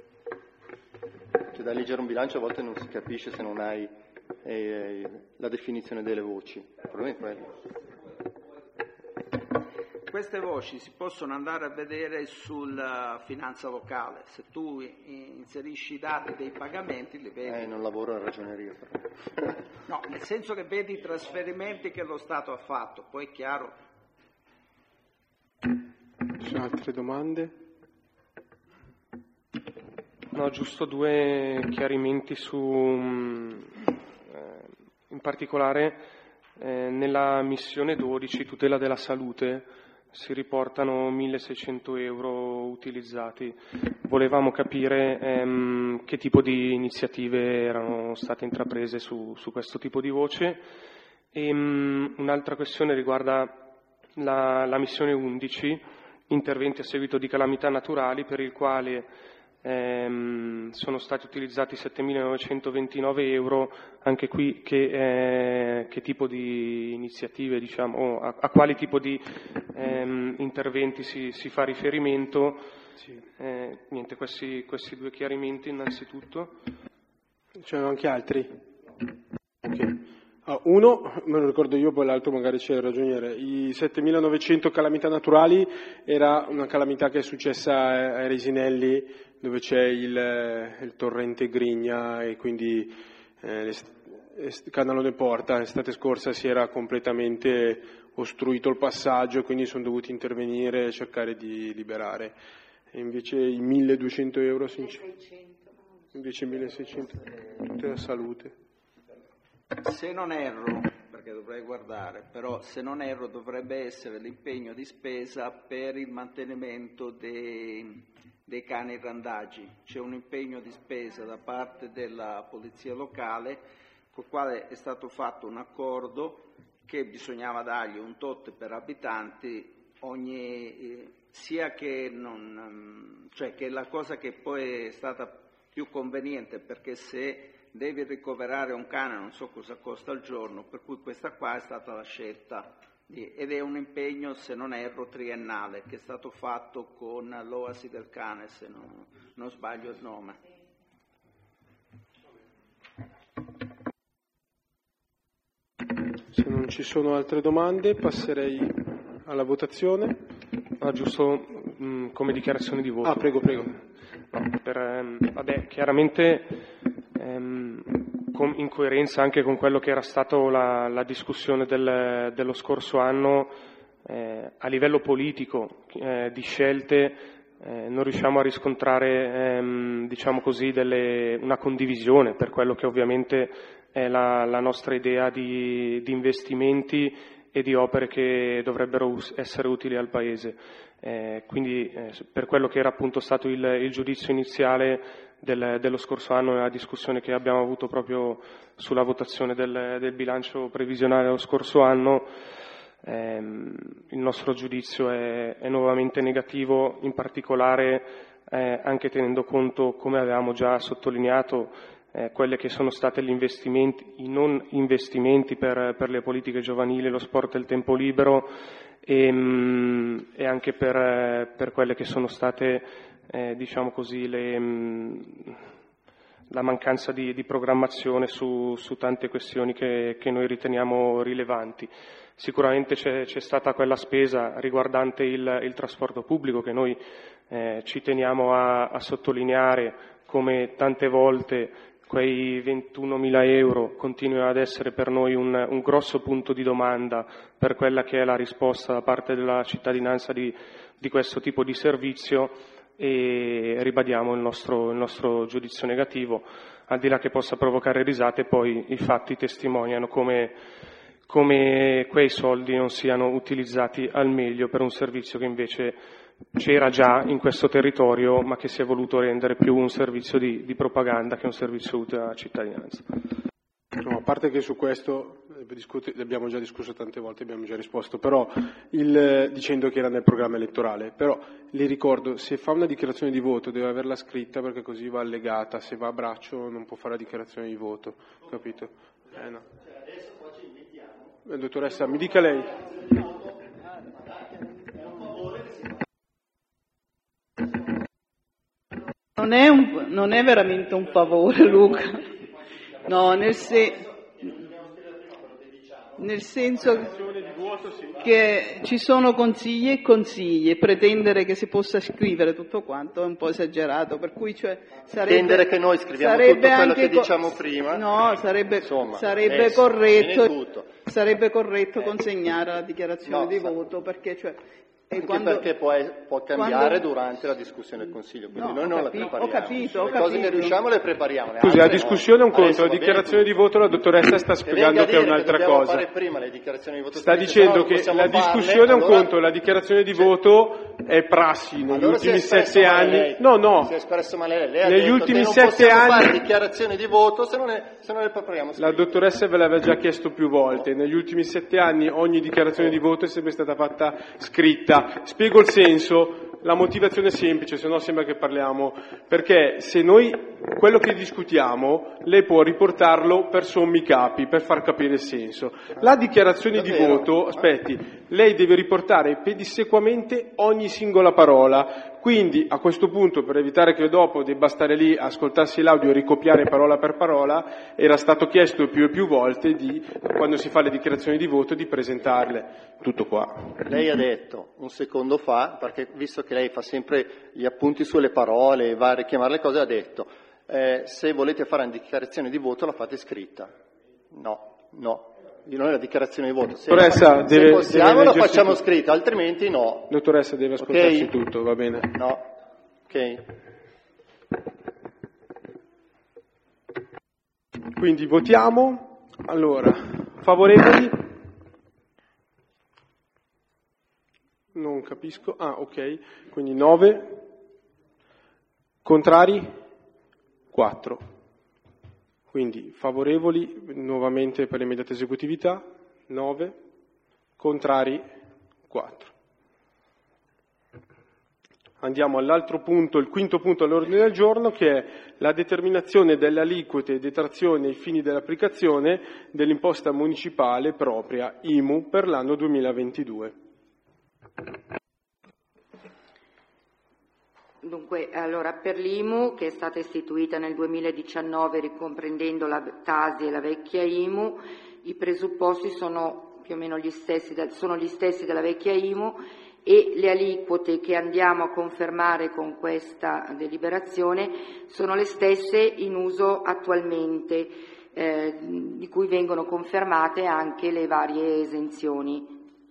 Cioè, da leggere un bilancio a volte non si capisce se non hai eh, la definizione delle voci, il problema è quello. queste voci si possono andare a vedere sulla finanza locale. Se tu inserisci i dati dei pagamenti li vedi. Eh, non lavoro in ragioneria però. No, nel senso che vedi i trasferimenti che lo Stato ha fatto, poi è chiaro. Ci sono altre domande? No, giusto due chiarimenti su, in particolare eh, nella missione dodici, tutela della salute, si riportano milleseicento euro utilizzati. Volevamo capire ehm, che tipo di iniziative erano state intraprese su, su questo tipo di voce. E, um, un'altra questione riguarda la, la missione undici, interventi a seguito di calamità naturali, per il quale ehm, sono stati utilizzati settemilanovecentovantanove euro. Anche qui che, eh, che tipo di iniziative, diciamo, a, a quali tipo di ehm, interventi si, si fa riferimento? Sì. Eh, niente, questi, questi due chiarimenti innanzitutto. C'erano anche altri? Ok. Ah, uno, me lo ricordo io, poi l'altro magari c'è il ragioniere. I settemilanovecento calamità naturali era una calamità che è successa ai Resinelli, dove c'è il, il torrente Grigna e quindi eh, Canalone Porta. L'estate scorsa si era completamente ostruito il passaggio e quindi sono dovuti intervenire e cercare di liberare. E invece i milleduecento euro, invece milleseicento, tutta la salute. Se non erro, perché dovrei guardare, però se non erro dovrebbe essere l'impegno di spesa per il mantenimento dei, dei cani randagi. C'è un impegno di spesa da parte della polizia locale, col quale è stato fatto un accordo che bisognava dargli un tot per abitanti ogni, eh, sia che non, cioè che la cosa che poi è stata più conveniente, perché se devi ricoverare un cane non so cosa costa al giorno, per cui questa qua è stata la scelta di, ed è un impegno, se non erro, triennale, che è stato fatto con l'Oasi del Cane, se non, non sbaglio il nome. Se non ci sono altre domande passerei alla votazione. Ah, giusto mh, come dichiarazione di voto. Ah, prego, prego. No, per, ehm, vabbè, chiaramente in coerenza anche con quello che era stato la, la discussione del, dello scorso anno, eh, a livello politico eh, di scelte eh, non riusciamo a riscontrare ehm, diciamo così delle, una condivisione per quello che ovviamente è la, la nostra idea di, di investimenti e di opere che dovrebbero us- essere utili al Paese. Eh, quindi eh, per quello che era appunto stato il, il giudizio iniziale del, dello scorso anno, nella discussione che abbiamo avuto proprio sulla votazione del, del bilancio previsionale dello scorso anno, ehm, il nostro giudizio è, è nuovamente negativo, in particolare eh, anche tenendo conto, come avevamo già sottolineato, eh, quelle che sono state gli investimenti, i non investimenti per, per le politiche giovanili, lo sport e il tempo libero, e, mh, e anche per, per quelle che sono state, eh, diciamo così, le, mh, la mancanza di, di programmazione su, su tante questioni che, che noi riteniamo rilevanti. Sicuramente c'è, c'è stata quella spesa riguardante il, il trasporto pubblico che noi eh, ci teniamo a, a sottolineare, come tante volte quei ventunomila euro continuano ad essere per noi un, un grosso punto di domanda per quella che è la risposta da parte della cittadinanza di, di questo tipo di servizio, e ribadiamo il nostro, il nostro giudizio negativo, al di là che possa provocare risate. Poi i fatti testimoniano come, come quei soldi non siano utilizzati al meglio per un servizio che invece c'era già in questo territorio, ma che si è voluto rendere più un servizio di, di propaganda che un servizio utile alla cittadinanza. No, a parte che su questo abbiamo già discusso tante volte, abbiamo già risposto, però il, dicendo che era nel programma elettorale, però le ricordo, se fa una dichiarazione di voto deve averla scritta, perché così va allegata, se va a braccio non può fare la dichiarazione di voto, capito? Eh no. Eh, dottoressa, mi dica lei. Non è, un, non è veramente un favore, Luca. No, nel, se, nel senso che che ci sono consigli e consigli, e pretendere che si possa scrivere tutto quanto è un po' esagerato, per cui cioè sarebbe, pretendere che noi scriviamo sarebbe tutto quello anche che diciamo prima. No, sarebbe, insomma, sarebbe adesso, corretto, sarebbe corretto consegnare la dichiarazione no, di sa- voto, perché cioè e Anche quando, perché può, può cambiare quando, durante la discussione del Consiglio, quindi no, noi non capi- la prepariamo. Ho capito, ho le cose capito. che riusciamo le prepariamo. Le Scusi, la altre discussione è no. un conto, Adesso la va bene dichiarazione tutto. di voto la dottoressa sta Che spiegando venga a che è dire un'altra dobbiamo cosa. fare prima le dichiarazioni di voto. Sta scritte, dicendo se no non che possiamo la farle, discussione è un allora- conto, la dichiarazione di voto è prassi negli Allora si è ultimi espresso sette male anni. lei. No, no. Si è espresso male lei. Lei ha Negli detto ultimi che non sette possiamo anni- fare dichiarazioni di voto se non, è, se non le prepariamo La scritte. dottoressa ve l'aveva già chiesto più volte, negli ultimi sette anni ogni dichiarazione di voto è sempre stata fatta scritta. Spiego il senso, la motivazione è semplice, se no sembra che parliamo, perché se noi quello che discutiamo lei può riportarlo per sommi capi, per far capire il senso. La dichiarazione di Davvero? voto, aspetti, lei deve riportare pedissequamente ogni singola parola. Quindi a questo punto, per evitare che dopo debba stare lì a ascoltarsi l'audio e ricopiare parola per parola, era stato chiesto più e più volte di, quando si fa le dichiarazioni di voto, di presentarle. Tutto qua. Lei ha detto un secondo fa, perché visto che lei fa sempre gli appunti sulle parole e va a richiamare le cose, ha detto eh, se volete fare una dichiarazione di voto la fate scritta. No, no. Di noi la dichiarazione di voto. Se, Dottoressa, la, deve- se possiamo deve la leggersi facciamo tutto. scritta, altrimenti no. Dottoressa deve ascoltarsi Ok? tutto, va bene? No. Ok. Quindi votiamo. Allora, favorevoli? Non capisco. Ah, ok. Quindi nove. Contrari? quattro. Quindi favorevoli nuovamente per l'immediata esecutività, nove, contrari, quattro. Andiamo all'altro punto, il quinto punto all'ordine del giorno, che è la determinazione delle aliquote e detrazioni ai fini dell'applicazione dell'imposta municipale propria I M U per l'anno duemilaventidue. Dunque, allora, per l'I M U, che è stata istituita nel duemiladiciannove ricomprendendo la Tasi e la vecchia I M U, i presupposti sono più o meno gli stessi, sono gli stessi della vecchia I M U e le aliquote che andiamo a confermare con questa deliberazione sono le stesse in uso attualmente, eh, di cui vengono confermate anche le varie esenzioni.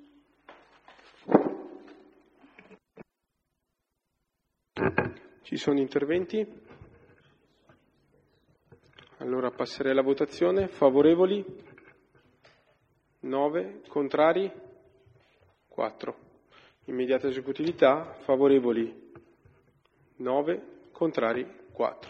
Ci sono interventi? Allora passerei alla votazione. Favorevoli? nove. Contrari? quattro. Immediata esecutività. Favorevoli? nove. Contrari? quattro.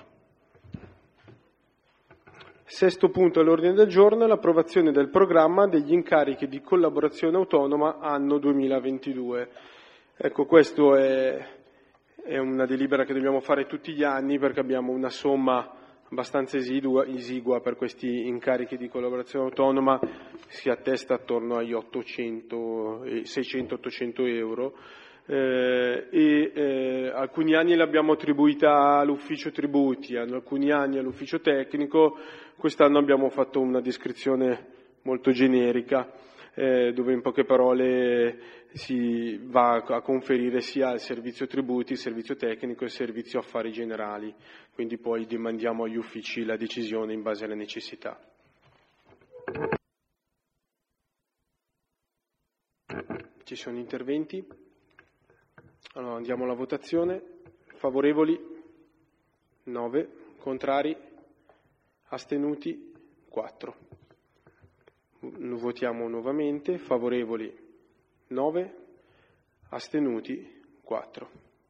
Sesto punto all'ordine del giorno è l'approvazione del programma degli incarichi di collaborazione autonoma anno duemilaventidue. Ecco, questo è... È una delibera che dobbiamo fare tutti gli anni perché abbiamo una somma abbastanza esigua, esigua per questi incarichi di collaborazione autonoma, si attesta attorno agli ottocento, seicento ottocento euro eh, e eh, alcuni anni l'abbiamo attribuita all'ufficio tributi, alcuni anni all'ufficio tecnico, quest'anno abbiamo fatto una descrizione molto generica eh, dove in poche parole si va a conferire sia il servizio tributi, il servizio tecnico e il servizio affari generali, quindi poi demandiamo agli uffici la decisione in base alle necessità. Ci sono interventi? Allora andiamo alla votazione. Favorevoli? nove. Contrari? Astenuti? quattro. Votiamo nuovamente. Favorevoli? nove, astenuti quattro.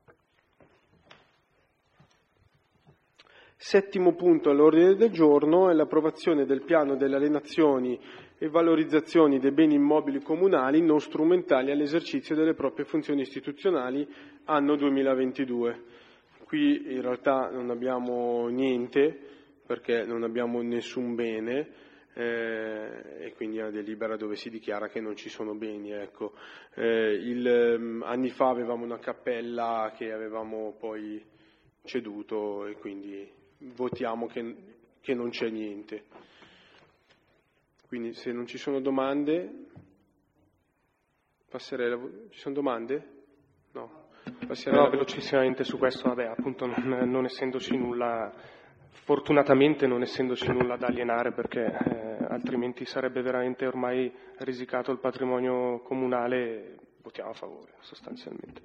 Settimo punto all'ordine del giorno è l'approvazione del piano delle alienazioni e valorizzazioni dei beni immobili comunali non strumentali all'esercizio delle proprie funzioni istituzionali anno duemilaventidue. Qui in realtà non abbiamo niente perché non abbiamo nessun bene. Eh, e quindi è una delibera dove si dichiara che non ci sono beni. Ecco. Eh, il, um, anni fa avevamo una cappella che avevamo poi ceduto e quindi votiamo che, che non c'è niente. Quindi se non ci sono domande passerei la... Ci sono domande? No. Passerei no, la... velocissimamente su questo, vabbè, appunto non, non essendoci nulla, fortunatamente non essendoci nulla da alienare, perché eh, altrimenti sarebbe veramente ormai risicato il patrimonio comunale, votiamo a favore sostanzialmente.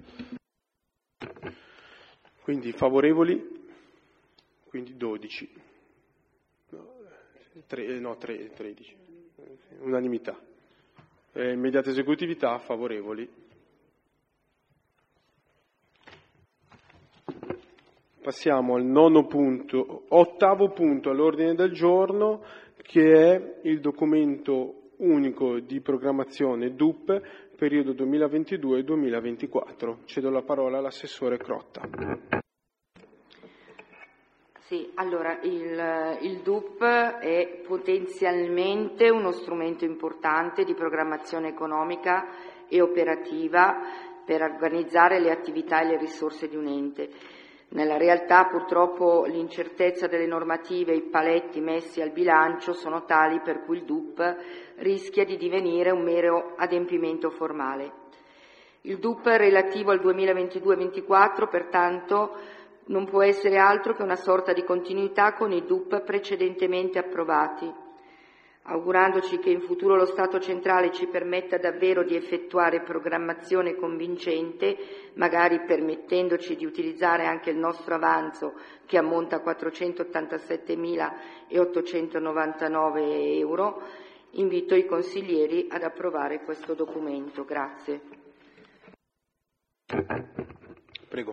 Quindi favorevoli, quindi dodici, no, tre, no tre, tredici, unanimità. Eh, immediata esecutività, favorevoli. Passiamo al nono punto, ottavo punto all'ordine del giorno, che è il documento unico di programmazione D U P periodo duemilaventidue duemilaventiquattro. Cedo la parola all'assessore Crotta. Sì, allora il, il D U P è potenzialmente uno strumento importante di programmazione economica e operativa per organizzare le attività e le risorse di un ente. Nella realtà purtroppo l'incertezza delle normative e i paletti messi al bilancio sono tali per cui il D U P rischia di divenire un mero adempimento formale. Il D U P relativo al duemilaventidue ventiquattro pertanto non può essere altro che una sorta di continuità con i D U P precedentemente approvati, augurandoci che in futuro lo Stato centrale ci permetta davvero di effettuare programmazione convincente, magari permettendoci di utilizzare anche il nostro avanzo che ammonta a quattrocentottantasettemilaottocentonovantanove euro. Invito i consiglieri ad approvare questo documento. Grazie. Prego.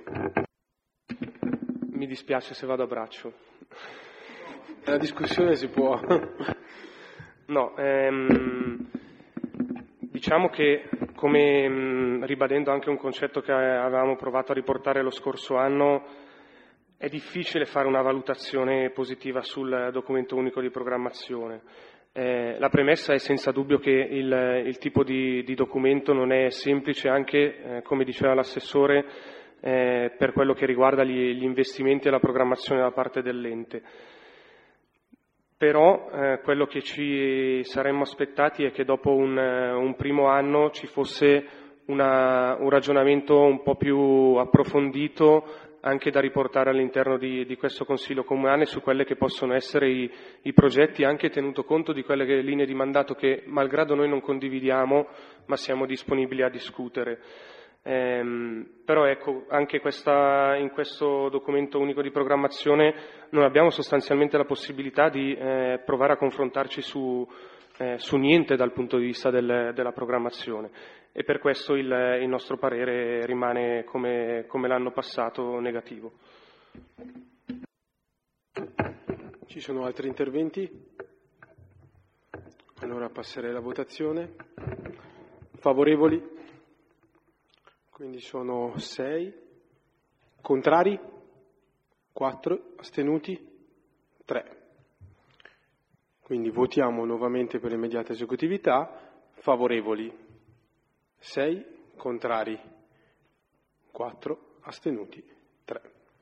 Mi dispiace se vado a braccio. La discussione si può... No, ehm, diciamo che, come mh, ribadendo anche un concetto che avevamo provato a riportare lo scorso anno, è difficile fare una valutazione positiva sul documento unico di programmazione. Eh, la premessa è senza dubbio che il, il tipo di, di documento non è semplice, anche, eh, come diceva l'assessore, eh, per quello che riguarda gli, gli investimenti e la programmazione da parte dell'ente. Però eh, quello che ci saremmo aspettati è che dopo un, un primo anno ci fosse una, un ragionamento un po' più approfondito, anche da riportare all'interno di, di questo Consiglio Comunale, su quelle che possono essere i, i progetti, anche tenuto conto di quelle che, linee di mandato che, malgrado noi non condividiamo, ma siamo disponibili a discutere. Ehm, però ecco, anche questa, in questo documento unico di programmazione non abbiamo sostanzialmente la possibilità di eh, provare a confrontarci su, eh, su niente dal punto di vista del, della programmazione, e per questo il, il nostro parere rimane come, come l'anno passato negativo. Ci sono altri interventi? Allora passerei alla votazione. Favorevoli? Quindi sono sei. Contrari? quattro. Astenuti? tre. Quindi votiamo nuovamente per l'immediata esecutività. Favorevoli? sei. Contrari? quattro. Astenuti? tre.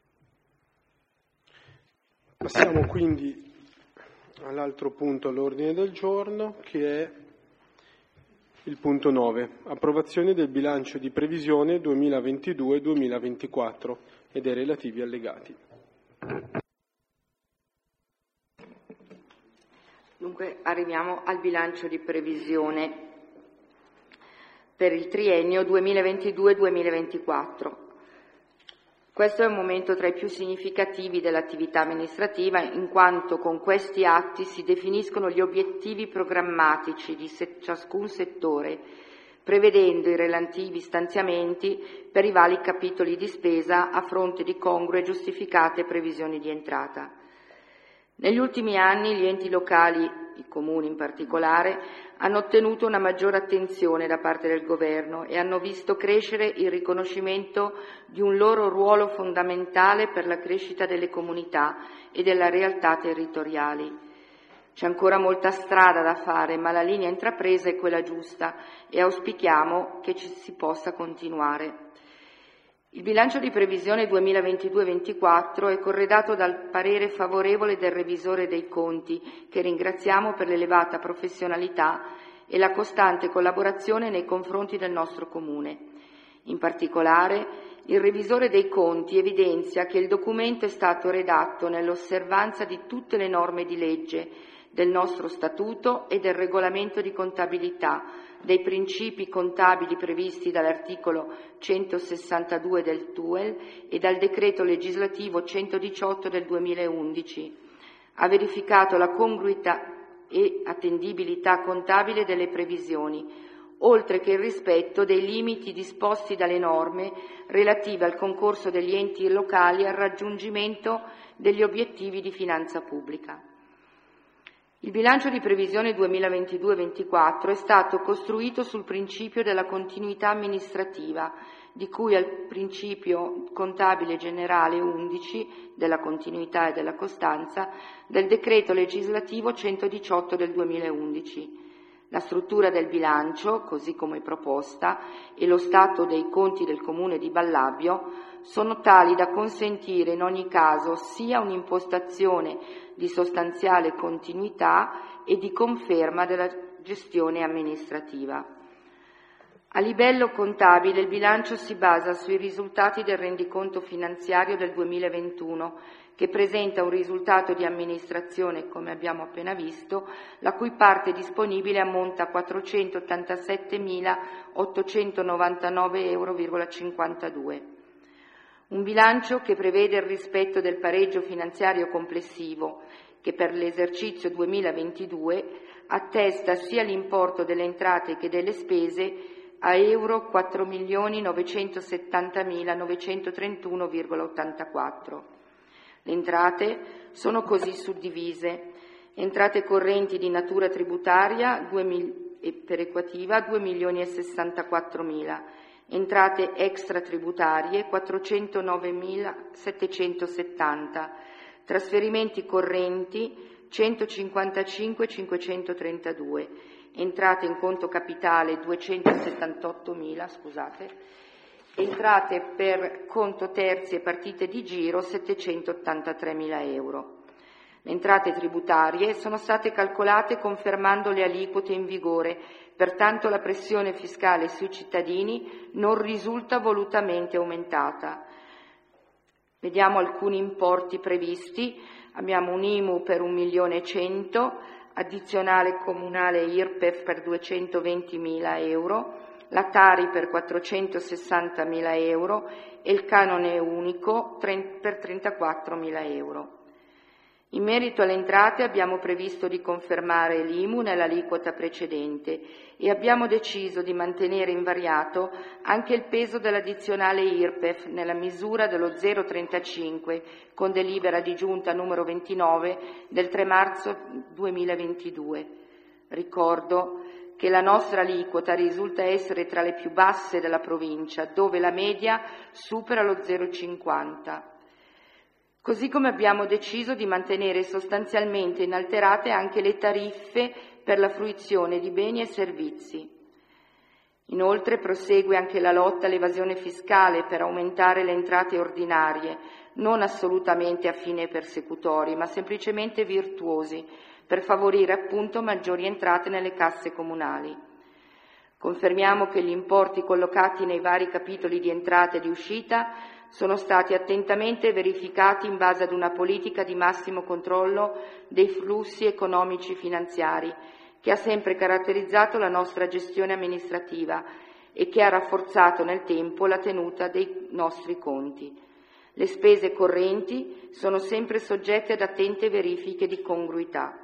Passiamo quindi all'altro punto all'ordine del giorno, che è il punto nove, approvazione del bilancio di previsione duemilaventidue duemilaventiquattro e dei relativi allegati. Dunque arriviamo al bilancio di previsione per il triennio duemilaventidue duemilaventiquattro. Questo è un momento tra i più significativi dell'attività amministrativa, in quanto con questi atti si definiscono gli obiettivi programmatici di se- ciascun settore, prevedendo i relativi stanziamenti per i vari capitoli di spesa a fronte di congrue e giustificate previsioni di entrata. Negli ultimi anni gli enti locali, i comuni in particolare, hanno ottenuto una maggiore attenzione da parte del Governo e hanno visto crescere il riconoscimento di un loro ruolo fondamentale per la crescita delle comunità e delle realtà territoriali. C'è ancora molta strada da fare, ma la linea intrapresa è quella giusta e auspichiamo che ci si possa continuare. Il bilancio di previsione duemilaventidue ventiquattro è corredato dal parere favorevole del revisore dei conti, che ringraziamo per l'elevata professionalità e la costante collaborazione nei confronti del nostro Comune. In particolare, il revisore dei conti evidenzia che il documento è stato redatto nell'osservanza di tutte le norme di legge, del nostro Statuto e del Regolamento di contabilità, dei principi contabili previsti dall'articolo centosessantadue del T U E L e dal decreto legislativo centodiciotto del duemilaundici. Ha verificato la congruità e attendibilità contabile delle previsioni, oltre che il rispetto dei limiti disposti dalle norme relative al concorso degli enti locali al raggiungimento degli obiettivi di finanza pubblica. Il bilancio di previsione duemilaventidue ventiquattro è stato costruito sul principio della continuità amministrativa, di cui al principio contabile generale undici della continuità e della costanza del decreto legislativo centodiciotto del duemilaundici. La struttura del bilancio, così come proposta, e lo stato dei conti del Comune di Ballabio sono tali da consentire in ogni caso sia un'impostazione di sostanziale continuità e di conferma della gestione amministrativa. A livello contabile il bilancio si basa sui risultati del rendiconto finanziario del duemilaventuno, che presenta un risultato di amministrazione, come abbiamo appena visto, la cui parte disponibile ammonta a quattrocentottantasettemilaottocentonovantanove virgola cinquantadue euro. Un bilancio che prevede il rispetto del pareggio finanziario complessivo, che per l'esercizio duemilaventidue attesta sia l'importo delle entrate che delle spese a euro quattro milioni novecentosettantamilanovecentotrentano virgola ottantaquattro. Le entrate sono così suddivise: entrate correnti di natura tributaria e perequativa due milioni e sessantaquattromila, entrate extratributarie quattrocentonovemilasettecentosettanta, trasferimenti correnti centocinquantacinquemilacinquecentotrentadue, entrate in conto capitale duecentosettantottomila, scusate, entrate per conto terzi e partite di giro settecentottantatremila euro. Le entrate tributarie sono state calcolate confermando le aliquote in vigore, pertanto la pressione fiscale sui cittadini non risulta volutamente aumentata. Vediamo alcuni importi previsti. Abbiamo un I M U per un milione e cento, addizionale comunale I R P E F per duecentoventimila euro, la Tari per quattrocentosessantamila euro e il canone unico per trentaquattromila euro. In merito alle entrate abbiamo previsto di confermare l'I M U nell'aliquota precedente e abbiamo deciso di mantenere invariato anche il peso dell'addizionale I R P E F nella misura dello zero virgola trentacinque con delibera di giunta numero ventinove del tre marzo duemilaventidue. Ricordo che la nostra aliquota risulta essere tra le più basse della provincia, dove la media supera lo zero virgola cinquanta. Così come abbiamo deciso di mantenere sostanzialmente inalterate anche le tariffe per la fruizione di beni e servizi. Inoltre prosegue anche la lotta all'evasione fiscale per aumentare le entrate ordinarie, non assolutamente a fine persecutori, ma semplicemente virtuosi, per favorire appunto maggiori entrate nelle casse comunali. Confermiamo che gli importi collocati nei vari capitoli di entrata e di uscita sono stati attentamente verificati in base ad una politica di massimo controllo dei flussi economici finanziari, che ha sempre caratterizzato la nostra gestione amministrativa e che ha rafforzato nel tempo la tenuta dei nostri conti. Le spese correnti sono sempre soggette ad attente verifiche di congruità.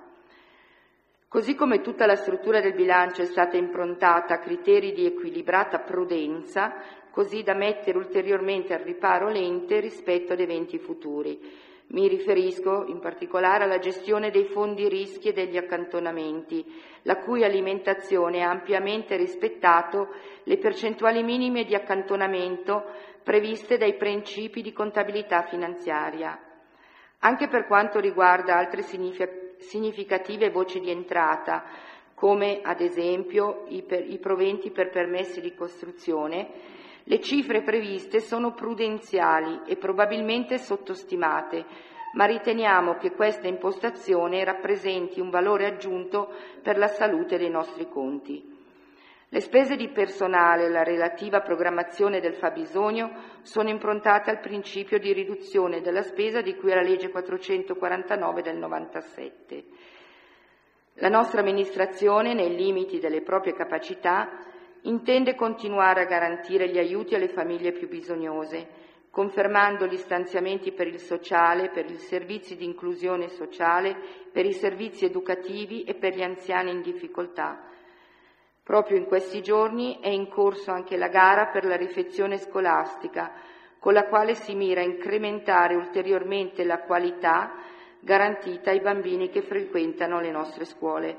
Così come tutta la struttura del bilancio è stata improntata a criteri di equilibrata prudenza, così da mettere ulteriormente al riparo l'ente rispetto ad eventi futuri. Mi riferisco in particolare alla gestione dei fondi rischi e degli accantonamenti, la cui alimentazione ha ampiamente rispettato le percentuali minime di accantonamento previste dai principi di contabilità finanziaria. Anche per quanto riguarda altre significative voci di entrata, come ad esempio i, per, i proventi per permessi di costruzione, le cifre previste sono prudenziali e probabilmente sottostimate, ma riteniamo che questa impostazione rappresenti un valore aggiunto per la salute dei nostri conti. Le spese di personale e la relativa programmazione del fabbisogno sono improntate al principio di riduzione della spesa di cui alla legge quattrocentoquarantanove del novantasette. La nostra amministrazione, nei limiti delle proprie capacità, intende continuare a garantire gli aiuti alle famiglie più bisognose, confermando gli stanziamenti per il sociale, per i servizi di inclusione sociale, per i servizi educativi e per gli anziani in difficoltà. Proprio in questi giorni è in corso anche la gara per la rifezione scolastica, con la quale si mira a incrementare ulteriormente la qualità garantita ai bambini che frequentano le nostre scuole.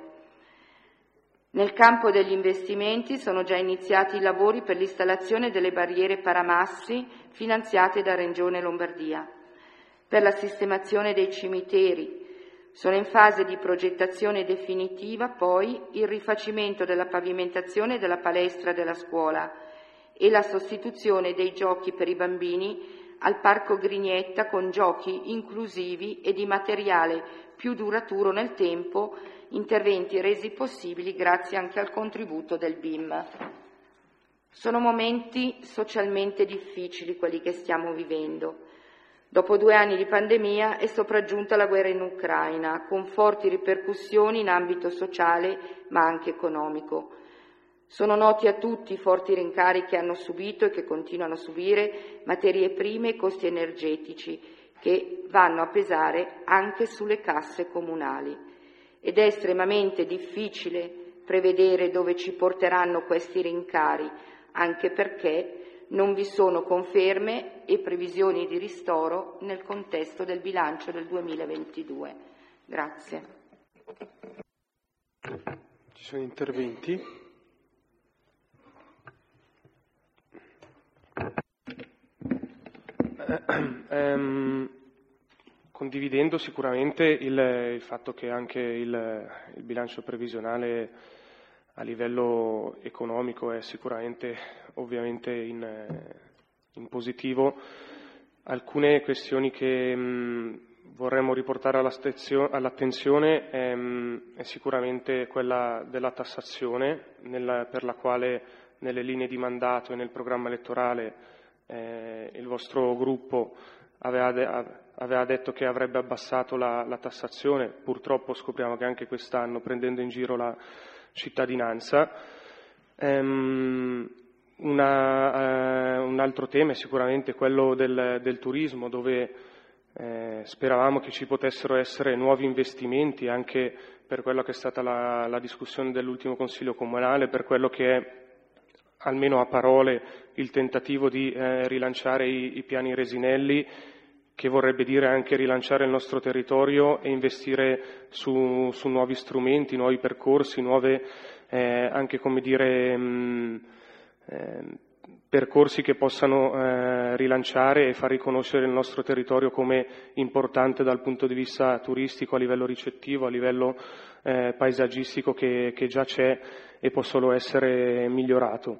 Nel campo degli investimenti sono già iniziati i lavori per l'installazione delle barriere paramassi finanziate da Regione Lombardia. Per la sistemazione dei cimiteri sono in fase di progettazione definitiva poi il rifacimento della pavimentazione della palestra della scuola e la sostituzione dei giochi per i bambini al Parco Grignetta con giochi inclusivi e di materiale più duraturo nel tempo, interventi resi possibili grazie anche al contributo del B I M. Sono momenti socialmente difficili quelli che stiamo vivendo. Dopo due anni di pandemia è sopraggiunta la guerra in Ucraina, con forti ripercussioni in ambito sociale ma anche economico. Sono noti a tutti i forti rincari che hanno subito e che continuano a subire materie prime e costi energetici, che vanno a pesare anche sulle casse comunali. Ed è estremamente difficile prevedere dove ci porteranno questi rincari, anche perché non vi sono conferme e previsioni di ristoro nel contesto del bilancio del duemilaventidue. Grazie. Ci sono interventi? Um, condividendo sicuramente il, il fatto che anche il, il bilancio previsionale a livello economico è sicuramente ovviamente in, in positivo, alcune questioni che mh, vorremmo riportare all'attenzione è, mh, è sicuramente quella della tassazione, nella, per la quale nelle linee di mandato e nel programma elettorale Eh, il vostro gruppo aveva, de- aveva detto che avrebbe abbassato la, la tassazione. Purtroppo scopriamo che anche quest'anno, prendendo in giro la cittadinanza. Ehm, una, eh, un altro tema è sicuramente quello del, del turismo, dove eh, speravamo che ci potessero essere nuovi investimenti anche per quello che è stata la, la discussione dell'ultimo Consiglio Comunale, per quello che è almeno a parole il tentativo di eh, rilanciare i, i piani Resinelli, che vorrebbe dire anche rilanciare il nostro territorio e investire su, su nuovi strumenti, nuovi percorsi, nuove eh, anche come dire mh, eh, percorsi che possano eh, rilanciare e far riconoscere il nostro territorio come importante dal punto di vista turistico, a livello ricettivo, a livello eh, paesaggistico che, che già c'è e può solo essere migliorato.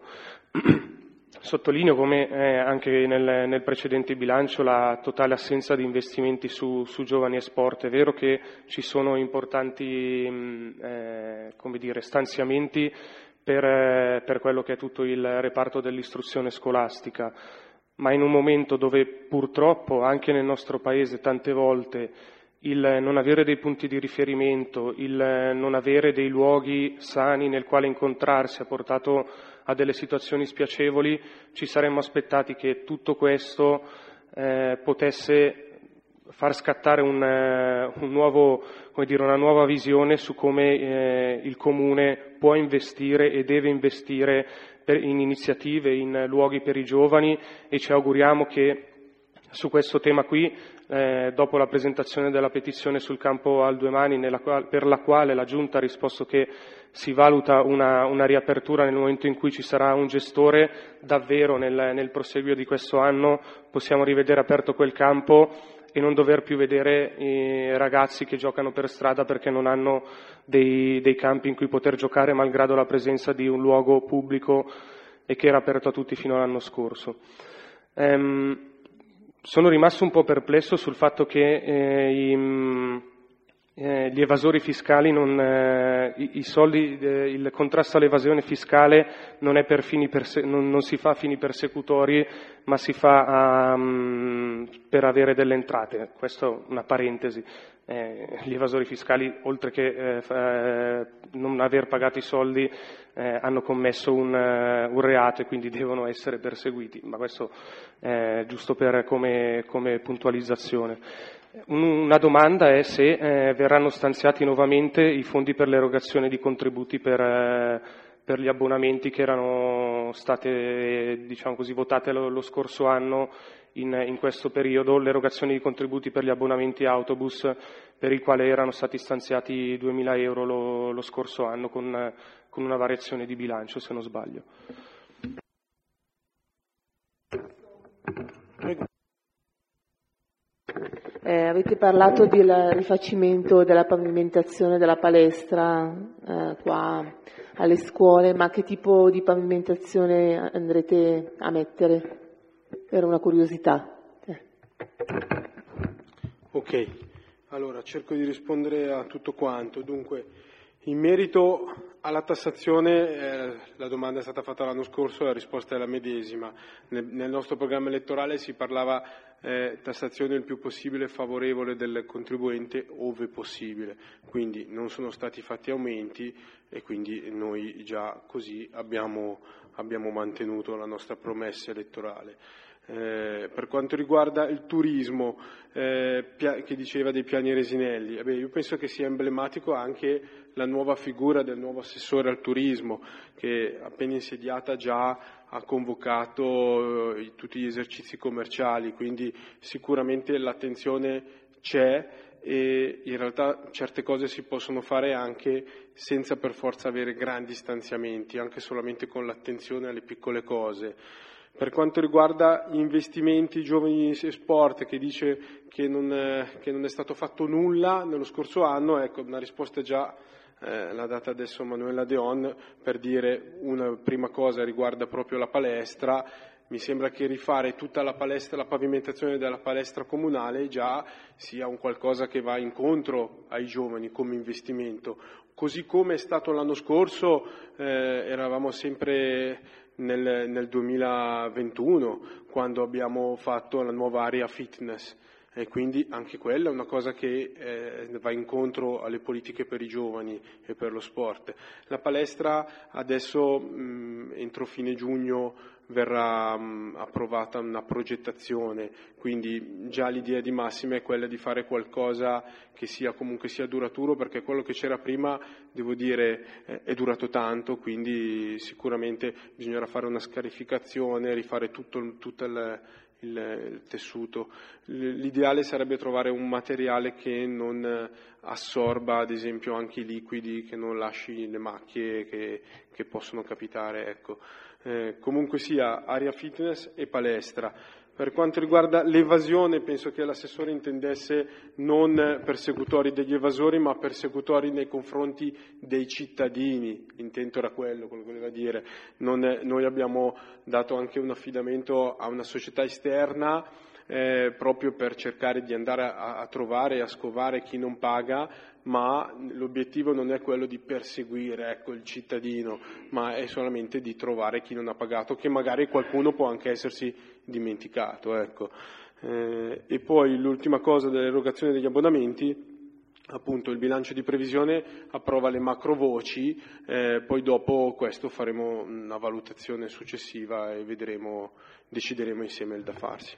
Sottolineo come eh, anche nel, nel precedente bilancio la totale assenza di investimenti su, su giovani e sport. È vero che ci sono importanti mh, eh, come dire, stanziamenti per, eh, per quello che è tutto il reparto dell'istruzione scolastica, ma in un momento dove purtroppo anche nel nostro Paese tante volte il non avere dei punti di riferimento, il non avere dei luoghi sani nel quale incontrarsi ha portato a delle situazioni spiacevoli, ci saremmo aspettati che tutto questo eh, potesse far scattare un, un nuovo, come dire, una nuova visione su come eh, il Comune può investire e deve investire per, in iniziative, in luoghi per i giovani, e ci auguriamo che su questo tema qui, eh, dopo la presentazione della petizione sul campo al Due Mani, nella qual, per la quale la Giunta ha risposto che si valuta una, una riapertura nel momento in cui ci sarà un gestore, davvero nel, nel proseguio di questo anno possiamo rivedere aperto quel campo e non dover più vedere i ragazzi che giocano per strada perché non hanno dei, dei campi in cui poter giocare, malgrado la presenza di un luogo pubblico e che era aperto a tutti fino all'anno scorso. Ehm, sono rimasto un po' perplesso sul fatto che eh, i, eh, gli evasori fiscali, non, eh, i, i soldi, eh, il contrasto all'evasione fiscale non, è per fini perse- non, non si fa a fini persecutori, ma si fa a, um, per avere delle entrate. Questa è una parentesi. Eh, gli evasori fiscali, oltre che eh, eh, non aver pagato i soldi, eh, hanno commesso un, uh, un reato e quindi devono essere perseguiti, ma questo è giusto per, come, come puntualizzazione. Un, una domanda è se eh, verranno stanziati nuovamente i fondi per l'erogazione di contributi per, eh, per gli abbonamenti che erano state, diciamo così, votate lo, lo scorso anno. In, in questo periodo l'erogazione di contributi per gli abbonamenti autobus, per il quale erano stati stanziati duemila euro lo, lo scorso anno con, con una variazione di bilancio, se non sbaglio. Eh, avete parlato del rifacimento della pavimentazione della palestra eh, qua alle scuole, ma che tipo di pavimentazione andrete a mettere? Era una curiosità. Eh. Ok, allora cerco di rispondere a tutto quanto. Dunque, in merito alla tassazione, eh, la domanda è stata fatta l'anno scorso, la risposta è la medesima. Nel, nel nostro programma elettorale si parlava eh, tassazione il più possibile favorevole del contribuente ove possibile, quindi non sono stati fatti aumenti e quindi noi già così abbiamo, abbiamo mantenuto la nostra promessa elettorale. Eh, per quanto riguarda il turismo, eh, pia- che diceva dei piani Resinelli, eh beh, io penso che sia emblematico anche la nuova figura del nuovo assessore al turismo, che appena insediata già ha convocato eh, tutti gli esercizi commerciali, quindi sicuramente l'attenzione c'è e in realtà certe cose si possono fare anche senza per forza avere grandi stanziamenti, anche solamente con l'attenzione alle piccole cose. Per quanto riguarda gli investimenti giovani e sport, che dice che non, è, che non è stato fatto nulla nello scorso anno, ecco, una risposta già eh, l'ha data adesso Manuela Deon, per dire una prima cosa riguarda proprio la palestra. Mi sembra che rifare tutta la palestra, la pavimentazione della palestra comunale già sia un qualcosa che va incontro ai giovani come investimento. Così come è stato l'anno scorso, eh, eravamo sempre nel, nel duemilaventuno, quando abbiamo fatto la nuova area fitness, e quindi anche quella è una cosa che eh, va incontro alle politiche per i giovani e per lo sport. La palestra adesso, mh, entro fine giugno, verrà mh, approvata una progettazione, quindi già l'idea di massima è quella di fare qualcosa che sia comunque sia duraturo, perché quello che c'era prima, devo dire, eh, è durato tanto, quindi sicuramente bisognerà fare una scarificazione, rifare tutto, tutto il, il, il tessuto. L'ideale sarebbe trovare un materiale che non assorba ad esempio anche i liquidi, che non lasci le macchie che, che possono capitare, ecco. Eh, comunque sia area fitness e palestra. Per quanto riguarda l'evasione, penso che l'assessore intendesse non persecutori degli evasori, ma persecutori nei confronti dei cittadini. L'intento era quello, quello che voleva dire. Non è, noi abbiamo dato anche un affidamento a una società esterna eh, proprio per cercare di andare a, a trovare e a scovare chi non paga, ma l'obiettivo non è quello di perseguire, ecco, il cittadino, ma è solamente di trovare chi non ha pagato, che magari qualcuno può anche essersi dimenticato, ecco. Eh, e poi l'ultima cosa dell'erogazione degli abbonamenti, appunto il bilancio di previsione approva le macro voci, eh, poi dopo questo faremo una valutazione successiva e vedremo, decideremo insieme il da farsi.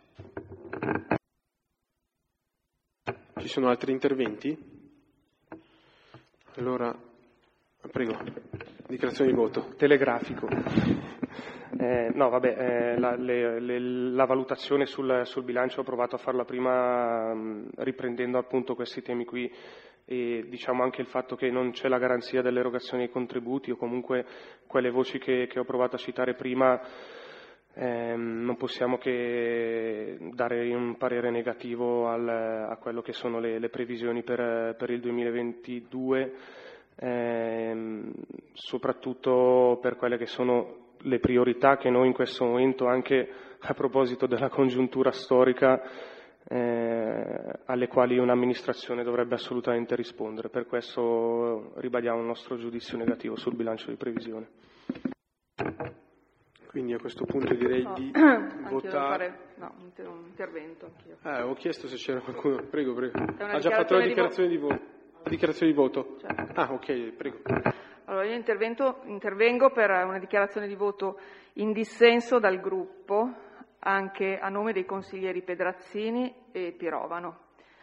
Ci sono altri interventi? Allora, prego, dichiarazione di voto. Telegrafico. Eh, no, vabbè, eh, la, le, le, la valutazione sul, sul bilancio ho provato a farla prima mh, riprendendo appunto questi temi qui e diciamo anche il fatto che non c'è la garanzia dell'erogazione dei contributi o comunque quelle voci che, che ho provato a citare prima. Eh, non possiamo che dare un parere negativo al, a quello che sono le, le previsioni per, per il duemilaventidue, eh, soprattutto per quelle che sono le priorità che noi in questo momento, anche a proposito della congiuntura storica, eh, alle quali un'amministrazione dovrebbe assolutamente rispondere. Per questo ribadiamo il nostro giudizio negativo sul bilancio di previsione. Quindi a questo punto direi no. di Anch'io votare. devo fare no, un intervento anch'io. Eh, ho chiesto se c'era qualcuno. Prego, prego. È Ha già fatto la dichiarazione di di voto. La dichiarazione di voto. Certo. Ah, ok, prego. Allora, io intervento, intervengo per una dichiarazione di voto in dissenso dal gruppo, anche a nome dei consiglieri Pedrazzini e Pirovano.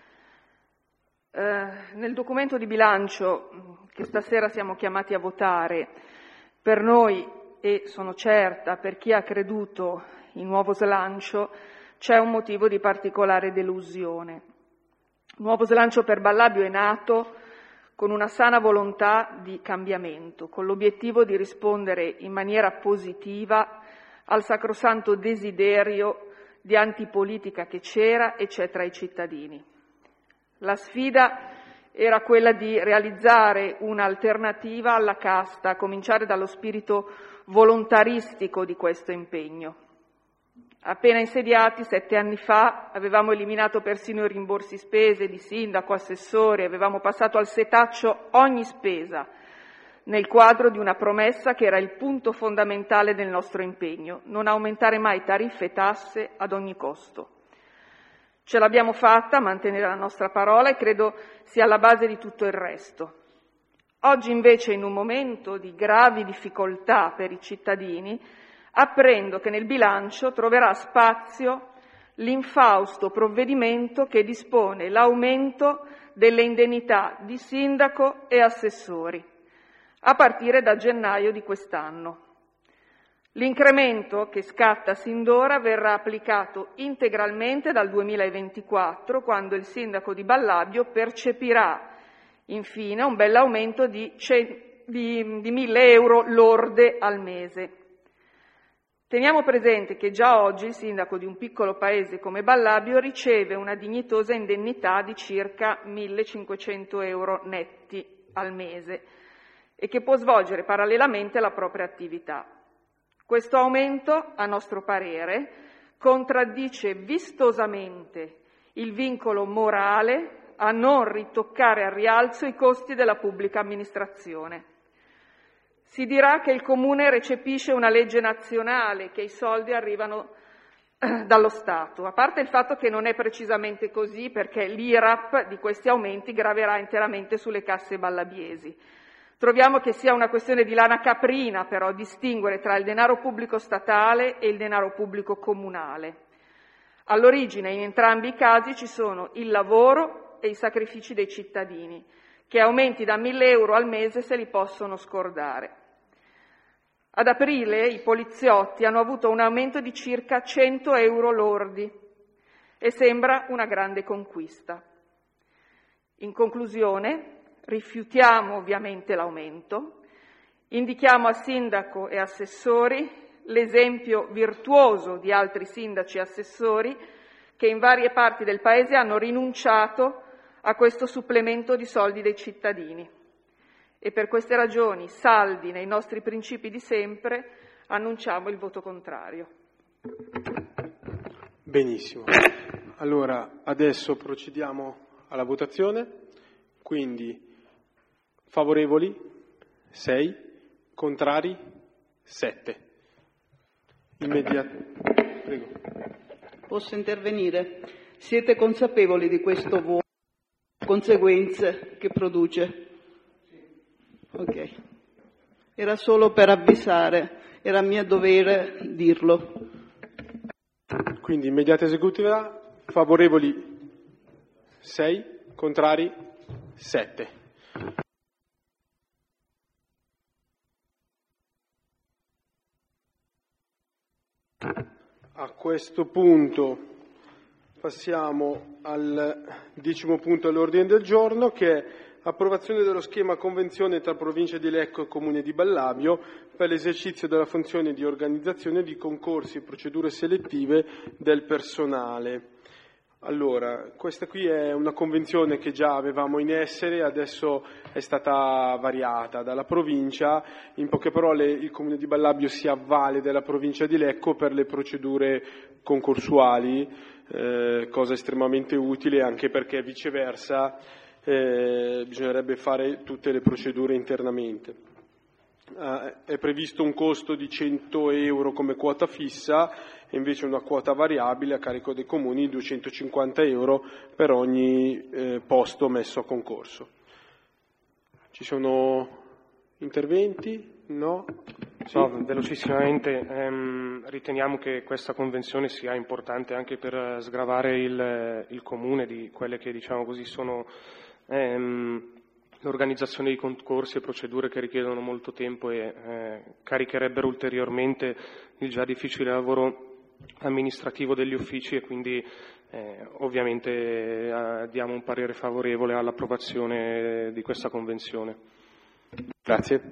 Eh, nel documento di bilancio che stasera siamo chiamati a votare, per noi, e sono certa per chi ha creduto in Nuovo Slancio, c'è un motivo di particolare delusione. Nuovo Slancio per Ballabio è nato con una sana volontà di cambiamento, con l'obiettivo di rispondere in maniera positiva al sacrosanto desiderio di antipolitica che c'era e c'è tra i cittadini. La sfida era quella di realizzare un'alternativa alla casta, a cominciare dallo spirito volontaristico di questo impegno. Appena insediati, sette anni fa, avevamo eliminato persino i rimborsi spese di sindaco, assessori, avevamo passato al setaccio ogni spesa, nel quadro di una promessa che era il punto fondamentale del nostro impegno: non aumentare mai tariffe e tasse ad ogni costo. Ce l'abbiamo fatta a mantenere la nostra parola e credo sia alla base di tutto il resto. Oggi invece, in un momento di gravi difficoltà per i cittadini, apprendo che nel bilancio troverà spazio l'infausto provvedimento che dispone l'aumento delle indennità di sindaco e assessori, a partire da gennaio di quest'anno. L'incremento che scatta sin d'ora verrà applicato integralmente dal duemilaventiquattro, quando il sindaco di Ballabio percepirà infine un bell'aumento di, di, di mille euro lorde al mese. Teniamo presente che già oggi il sindaco di un piccolo paese come Ballabio riceve una dignitosa indennità di circa millecinquecento euro netti al mese e che può svolgere parallelamente la propria attività. Questo aumento, a nostro parere, contraddice vistosamente il vincolo morale a non ritoccare al rialzo i costi della pubblica amministrazione. Si dirà che il Comune recepisce una legge nazionale, che i soldi arrivano eh, dallo Stato, a parte il fatto che non è precisamente così, perché l'I R A P di questi aumenti graverà interamente sulle casse ballabiesi. Troviamo che sia una questione di lana caprina, però, distinguere tra il denaro pubblico statale e il denaro pubblico comunale. All'origine, in entrambi i casi, ci sono il lavoro e i sacrifici dei cittadini, che aumenti da mille euro al mese se li possono scordare. Ad aprile i poliziotti hanno avuto un aumento di circa cento euro lordi e sembra una grande conquista. In conclusione, rifiutiamo ovviamente l'aumento, indichiamo a sindaco e assessori l'esempio virtuoso di altri sindaci e assessori che in varie parti del Paese hanno rinunciato a questo supplemento di soldi dei cittadini. E per queste ragioni, saldi nei nostri principi di sempre, annunciamo il voto contrario. Benissimo. Allora, adesso procediamo alla votazione. Quindi, favorevoli sei, contrari sette. Immediato. Prego. Posso intervenire? Siete consapevoli di questo voto? Conseguenze che produce? Ok. Era solo per avvisare, era mio dovere dirlo. Quindi immediata esecutiva, favorevoli sei, contrari sette. A questo punto passiamo al decimo punto all'ordine del giorno, che è approvazione dello schema convenzione tra Provincia di Lecco e Comune di Ballabio per l'esercizio della funzione di organizzazione di concorsi e procedure selettive del personale. Allora, questa qui è una convenzione che già avevamo in essere, adesso è stata variata dalla provincia. In poche parole, il Comune di Ballabio si avvale della provincia di Lecco per le procedure concorsuali, eh, cosa estremamente utile anche perché viceversa eh, bisognerebbe fare tutte le procedure internamente. Uh, è previsto un costo di cento euro come quota fissa e invece una quota variabile a carico dei comuni di duecentocinquanta euro per ogni eh, posto messo a concorso. Ci sono interventi? No? Sì. No, velocissimamente, ehm, riteniamo che questa convenzione sia importante anche per sgravare il, il comune di quelle che diciamo così sono ehm, l'organizzazione di concorsi e procedure che richiedono molto tempo e eh, caricherebbero ulteriormente il già difficile lavoro amministrativo degli uffici e quindi eh, ovviamente eh, diamo un parere favorevole all'approvazione di questa convenzione. Grazie.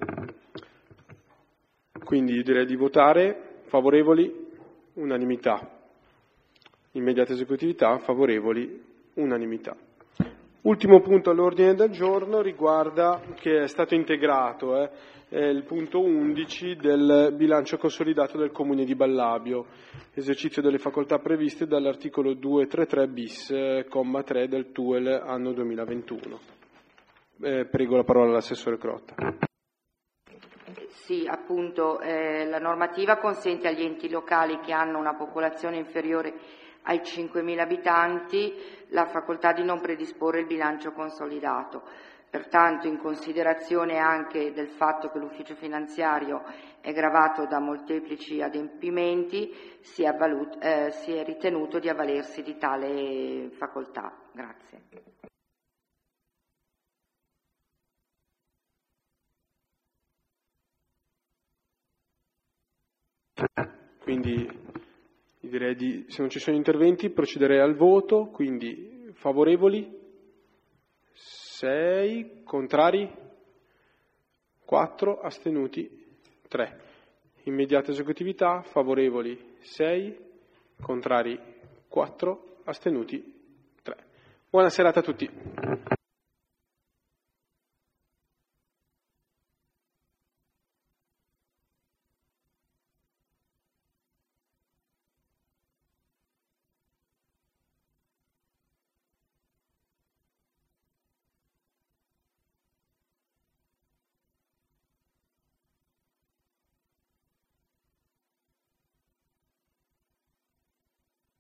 Quindi direi di votare favorevoli, unanimità. Immediata esecutività, favorevoli, unanimità. Ultimo punto all'ordine del giorno riguarda, che è stato integrato, eh, è il punto undici del bilancio consolidato del Comune di Ballabio, esercizio delle facoltà previste dall'articolo duecentotrentatré bis, eh, comma tre del T U E L anno duemilaventuno. Eh, prego la parola all'assessore Crotta. Sì, appunto, eh, la normativa consente agli enti locali che hanno una popolazione inferiore ai cinquemila abitanti la facoltà di non predisporre il bilancio consolidato. Pertanto, in considerazione anche del fatto che l'ufficio finanziario è gravato da molteplici adempimenti, si è, avvalut- eh, si è ritenuto di avvalersi di tale facoltà. Grazie. Quindi direi di, se non ci sono interventi, procederei al voto. Quindi favorevoli sei, contrari quattro, astenuti tre. Immediata esecutività, favorevoli sei, contrari quattro, astenuti tre. Buona serata a tutti.